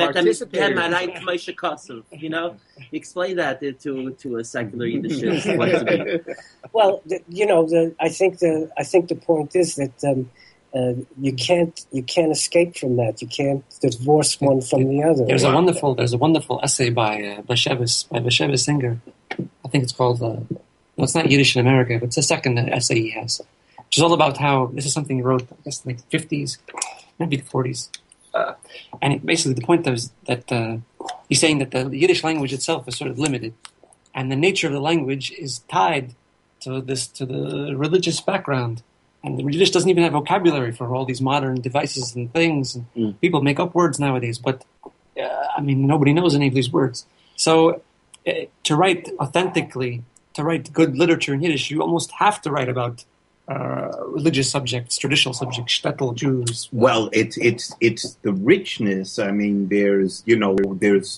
you know, explain that to to a secular Yiddishist. Well, the, you know, the, I think the I think the point is that. Um, Uh, you can't you can't escape from that. You can't divorce one from the other. There's a wonderful there's a wonderful essay by uh, Bashevis by Bashevis Singer. I think it's called. Uh, well, it's not Yiddish in America, but it's the second essay he has, which is all about how this is something he wrote, I guess, in like the fifties, maybe the forties. Uh, and it, basically, the point is that uh, he's saying that the Yiddish language itself is sort of limited, and the nature of the language is tied to this to the religious background. And the Yiddish doesn't even have vocabulary for all these modern devices and things. And mm. people make up words nowadays, but uh, I mean, nobody knows any of these words. So uh, to write authentically, to write good literature in Yiddish, you almost have to write about uh, religious subjects, traditional subjects, shtetl, Jews. Well, it's it's it's the richness. I mean, there's you know there's.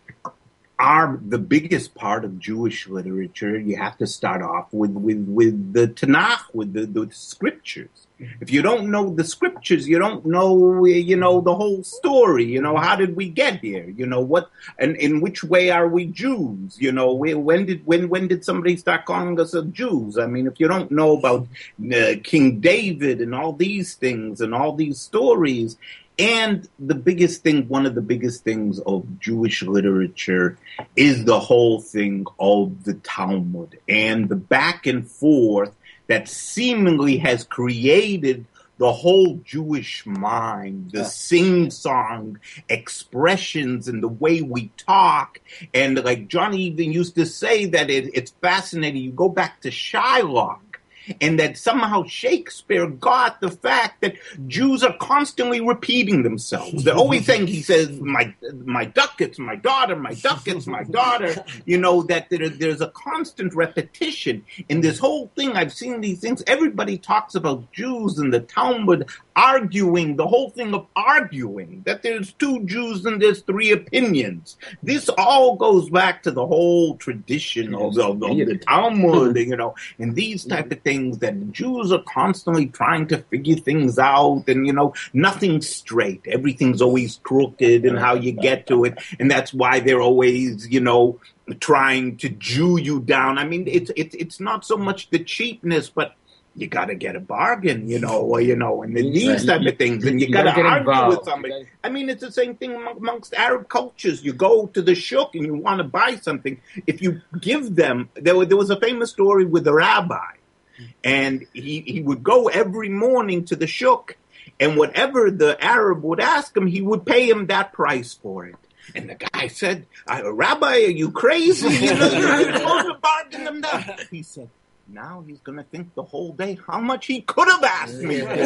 Our the biggest part of Jewish literature, you have to start off with, with, with the Tanakh, with the, the scriptures. If you don't know the scriptures, you don't know, you know, the whole story. You know, how did we get here? You know, what, and in which way are we Jews? You know, when did, when, when did somebody start calling us a Jews? I mean, if you don't know about uh, King David and all these things and all these stories. And the biggest thing, one of the biggest things of Jewish literature is the whole thing of the Talmud and the back and forth that seemingly has created the whole Jewish mind, the sing-song expressions and the way we talk. And like Johnny even used to say that it, it's fascinating. You go back to Shylock. And that somehow Shakespeare got the fact that Jews are constantly repeating themselves. They're always saying, he says, my my ducats, my daughter, my ducats, my daughter. You know, that there, there's a constant repetition. In this whole thing, I've seen these things. Everybody talks about Jews in the Talmud arguing, the whole thing of arguing, that there's two Jews and there's three opinions. This all goes back to the whole tradition of, of, of the Talmud, you know, and these type of things. That Jews are constantly trying to figure things out, and you know, nothing's straight. Everything's always crooked, and how you get to it, and that's why they're always, you know, trying to Jew you down. I mean, it's it's it's not so much the cheapness, but you got to get a bargain, you know, or you know, and then these type of things, and you, you got to argue involved. with somebody. I mean, it's the same thing amongst Arab cultures. You go to the shuk and you want to buy something. If you give them, there, there was a famous story with a rabbi. And he, he would go every morning to the shuk, and whatever the Arab would ask him, he would pay him that price for it. And the guy said, Rabbi, are you crazy? You know, you're supposed to bargain them down. He said, now he's going to think the whole day how much he could have asked me for.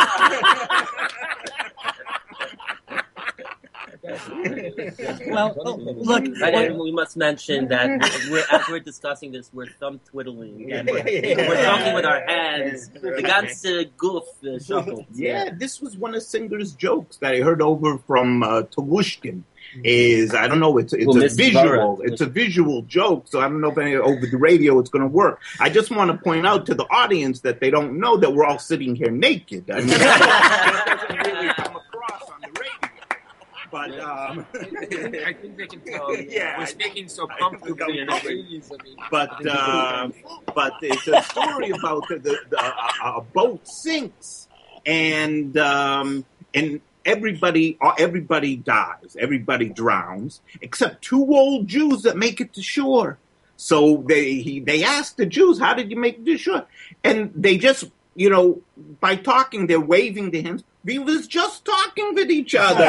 Well, oh, look, I, we must mention that we're, as we're discussing this, we're thumb twiddling and we're, we're talking with our hands. The ganze goof uh, shuffle. Yeah, this was one of Singer's jokes that I heard over from uh, Telushkin. Is I don't know. It's it's well, a Miss visual. Barrett. It's a visual joke. So I don't know if any, over the radio it's going to work. I just want to point out to the audience that they don't know that we're all sitting here naked. I mean, that doesn't really come across on the radio. But um, I think they can tell. Yeah, we're speaking so comfortably and ease. I mean, but uh, but it's a story about the, the, the a, a boat sinks and um, and. Everybody, everybody dies. Everybody drowns, except two old Jews that make it to shore. So they he, they ask the Jews, "How did you make it to shore?" And they just, you know, by talking, they're waving their hands. We was just talking with each other.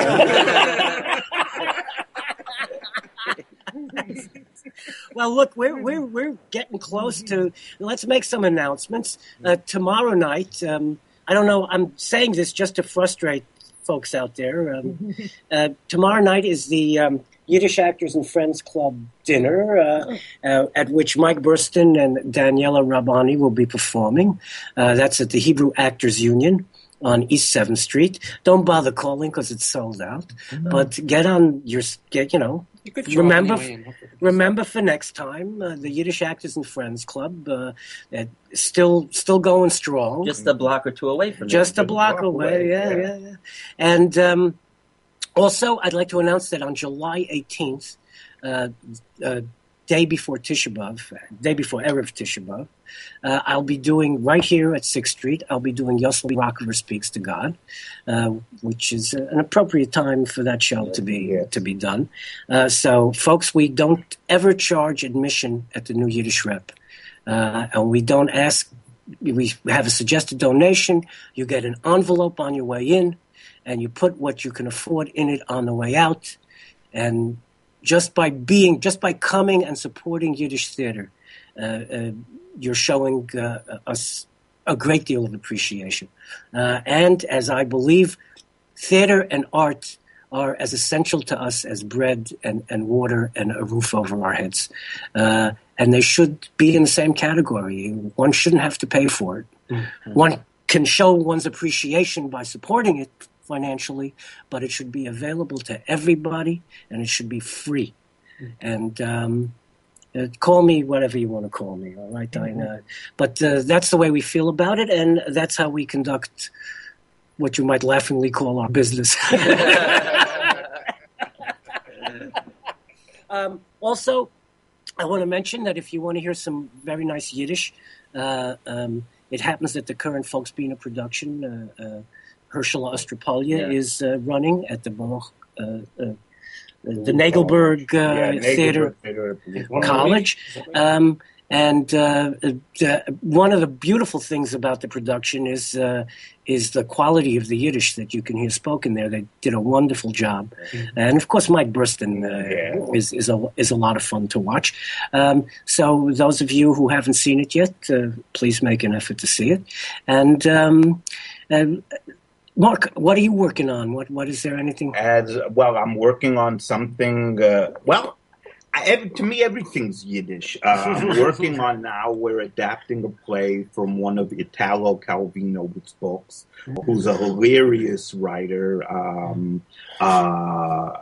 Well, look, we're we're we're getting close to. Let's make some announcements. Uh, tomorrow night, um, I don't know. I'm saying this just to frustrate folks out there. Um, uh, tomorrow night is the um, Yiddish Actors and Friends Club dinner, uh, uh, at which Mike Burston and Daniela Rabbani will be performing. Uh, that's at the Hebrew Actors Union. on East seventh Street. Don't bother calling because it's sold out. Mm-hmm. But get on your, get, you know, You could show remember, up anyway and remember for next time, uh, the Yiddish Actors and Friends Club, uh, uh, still still going strong. Just a block or two away from Just it. a block, block away, away. Yeah, yeah, yeah, yeah. And um, also, I'd like to announce that on July eighteenth, uh, uh, day before Tisha B'Av, day before Erev Tisha B'Av, uh, I'll be doing, right here at sixth Street, I'll be doing Yosel Rockefeller Speaks to God, uh, which is an appropriate time for that show to be yeah. to be done. Uh, so, folks, we don't ever charge admission at the New Yiddish Rep. Uh, and we don't ask, we have a suggested donation, you get an envelope on your way in, and you put what you can afford in it on the way out. And just by being, just by coming and supporting Yiddish theater, uh, uh, you're showing uh, us a great deal of appreciation. Uh, and as I believe, theater and art are as essential to us as bread and, and water and a roof over our heads. Uh, and they should be in the same category. One shouldn't have to pay for it. Mm-hmm. One can show one's appreciation by supporting it financially, but it should be available to everybody, and it should be free. Mm-hmm. And um, uh, call me whatever you want to call me, all right, mm-hmm. Dinah? But uh, that's the way we feel about it, and that's how we conduct what you might laughingly call our business. um, also, I want to mention that if you want to hear some very nice Yiddish, uh, um, it happens that the current Folksbiene production, uh, uh, Herschela Ostropolia, yeah. is uh, running at the Baruch, uh, uh, the Nagelberg uh, yeah, Theater Nagelberg. College. Um, and uh, uh, one of the beautiful things about the production is uh, is the quality of the Yiddish that you can hear spoken there. They did a wonderful job, mm-hmm. and of course, Mike Burston uh, yeah. is is a is a lot of fun to watch. Um, so, those of you who haven't seen it yet, uh, please make an effort to see it. And um, uh, Mark, what are you working on? What what is there anything? As well, I'm working on something. Uh, well. I, to me, everything's Yiddish. Uh, I'm working on now, we're adapting a play from one of Italo Calvino's books, who's a hilarious writer, um, uh,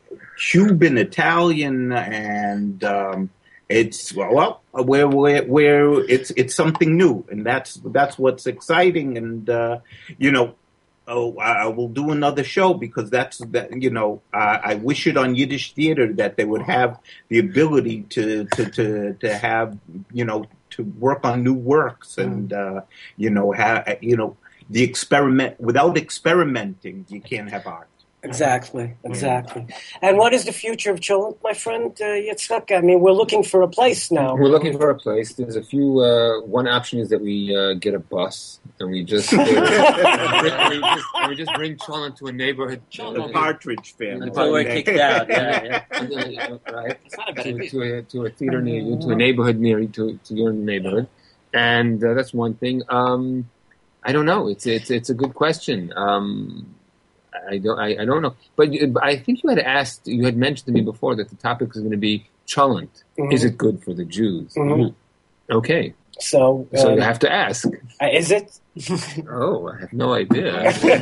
Cuban Italian, and um, it's, well, where where where it's it's something new, and that's that's what's exciting, and uh, you know. Oh, I will do another show because that's that. You know, uh, I wish it on Yiddish theater that they would have the ability to to to, to have you know to work on new works and uh, you know have you know the experiment without experimenting you can't have art. Exactly, exactly. And what is the future of Cholent, my friend uh, Yitzchak? I mean, we're looking for a place now. We're looking for a place. There's a few. Uh, one option is that we uh, get a bus and we just, uh, bring, we just we just bring Cholent to a neighborhood. The Partridge family. Until we're kicked out. Yeah, yeah. Right. It's not a bad idea. To, to, a, to a theater near you, to a neighborhood near you, to, to your neighborhood, and uh, that's one thing. Um, I don't know. It's it's it's a good question. Um, I don't. I, I don't know, but, but I think you had asked. You had mentioned to me before that the topic is going to be Cholent. Mm-hmm. Is it good for the Jews? Mm-hmm. Okay. So, so um, you have to ask. Uh, is it? Oh, I have no idea.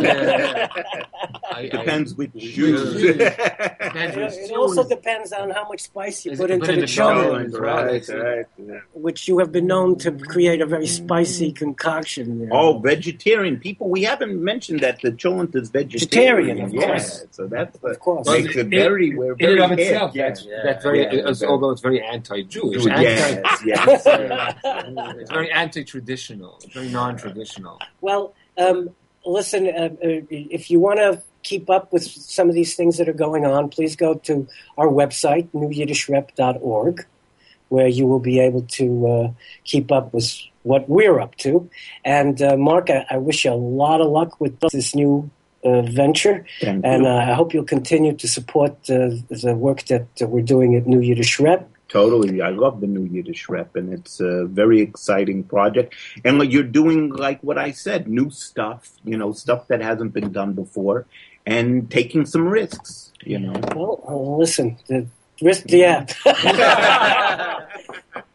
I, depends I, which Jews. It, it also depends on how much spice you put into put the Cholent, right? right. Yeah. Which you have been known to create a very spicy concoction there. Oh, vegetarian people. We haven't mentioned that the Cholent is vegetarian. Vegetarian, of yeah. course. So that's of course. makes it very, we're in very and of itself. yeah. That's, yeah. that's very, yeah. It's, although it's very anti-Jewish. Yes, anti- yes. It's very anti-traditional. It's very non-traditional. Well, um, listen, uh, uh, if you want to keep up with some of these things that are going on, please go to our website, new yiddish rep dot org, where you will be able to uh, keep up with what we're up to. And, uh, Mark, I, I wish you a lot of luck with this new uh, venture. Thank and you. Uh, I hope you'll continue to support uh, the work that uh, we're doing at New Yiddish Rep. Totally. I love the New Yiddish Rep, and it's a very exciting project. And like, you're doing, like what I said, new stuff, you know, stuff that hasn't been done before, and taking some risks, you know. Well, well listen, the risk, yeah.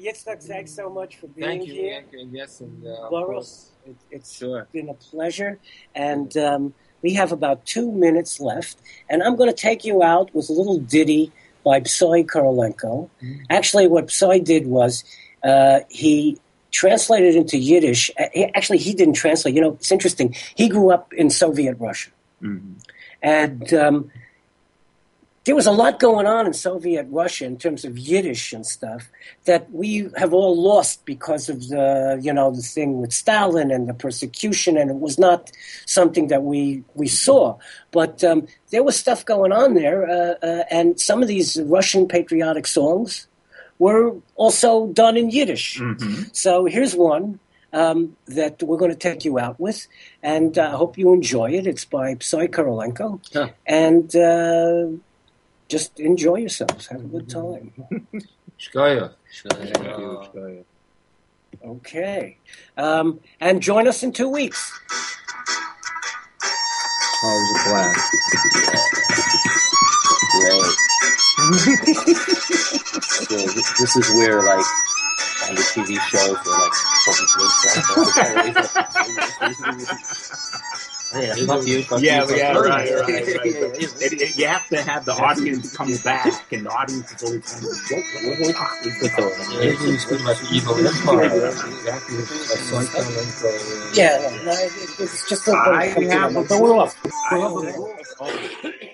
Yitzhak, thanks so much for being Thank you, here. Yank, and yes, and uh, of Boris, course. it, it's Sure. been a pleasure. And um, we have about two minutes left. And I'm going to take you out with a little ditty by Psy Korolenko. Mm-hmm. Actually, what Psy did was uh, he translated into Yiddish. Actually, he didn't translate. You know, it's interesting. He grew up in Soviet Russia. Mm-hmm. And um, there was a lot going on in Soviet Russia in terms of Yiddish and stuff that we have all lost because of the, you know, the thing with Stalin and the persecution, and it was not something that we, we saw. But um, there was stuff going on there, uh, uh, and some of these Russian patriotic songs were also done in Yiddish. Mm-hmm. So here's one um, that we're going to take you out with, and I uh, hope you enjoy it. It's by Psy Korolenko. Huh. And uh, just enjoy yourselves. Have a good time. Shkaya. Shkaya. Okay. Um, and join us in two weeks. Always a blast. Great. So this, this is where, like, on the T V shows, where, like, yeah, fuck you, fuck yeah, you, fuck yeah, you. right, right, right. It, it, you have to have the audience come back, and the audience is always kind of Usually speak about the evil empire. Yeah, no, it, it's just a I have a but we're off. I have a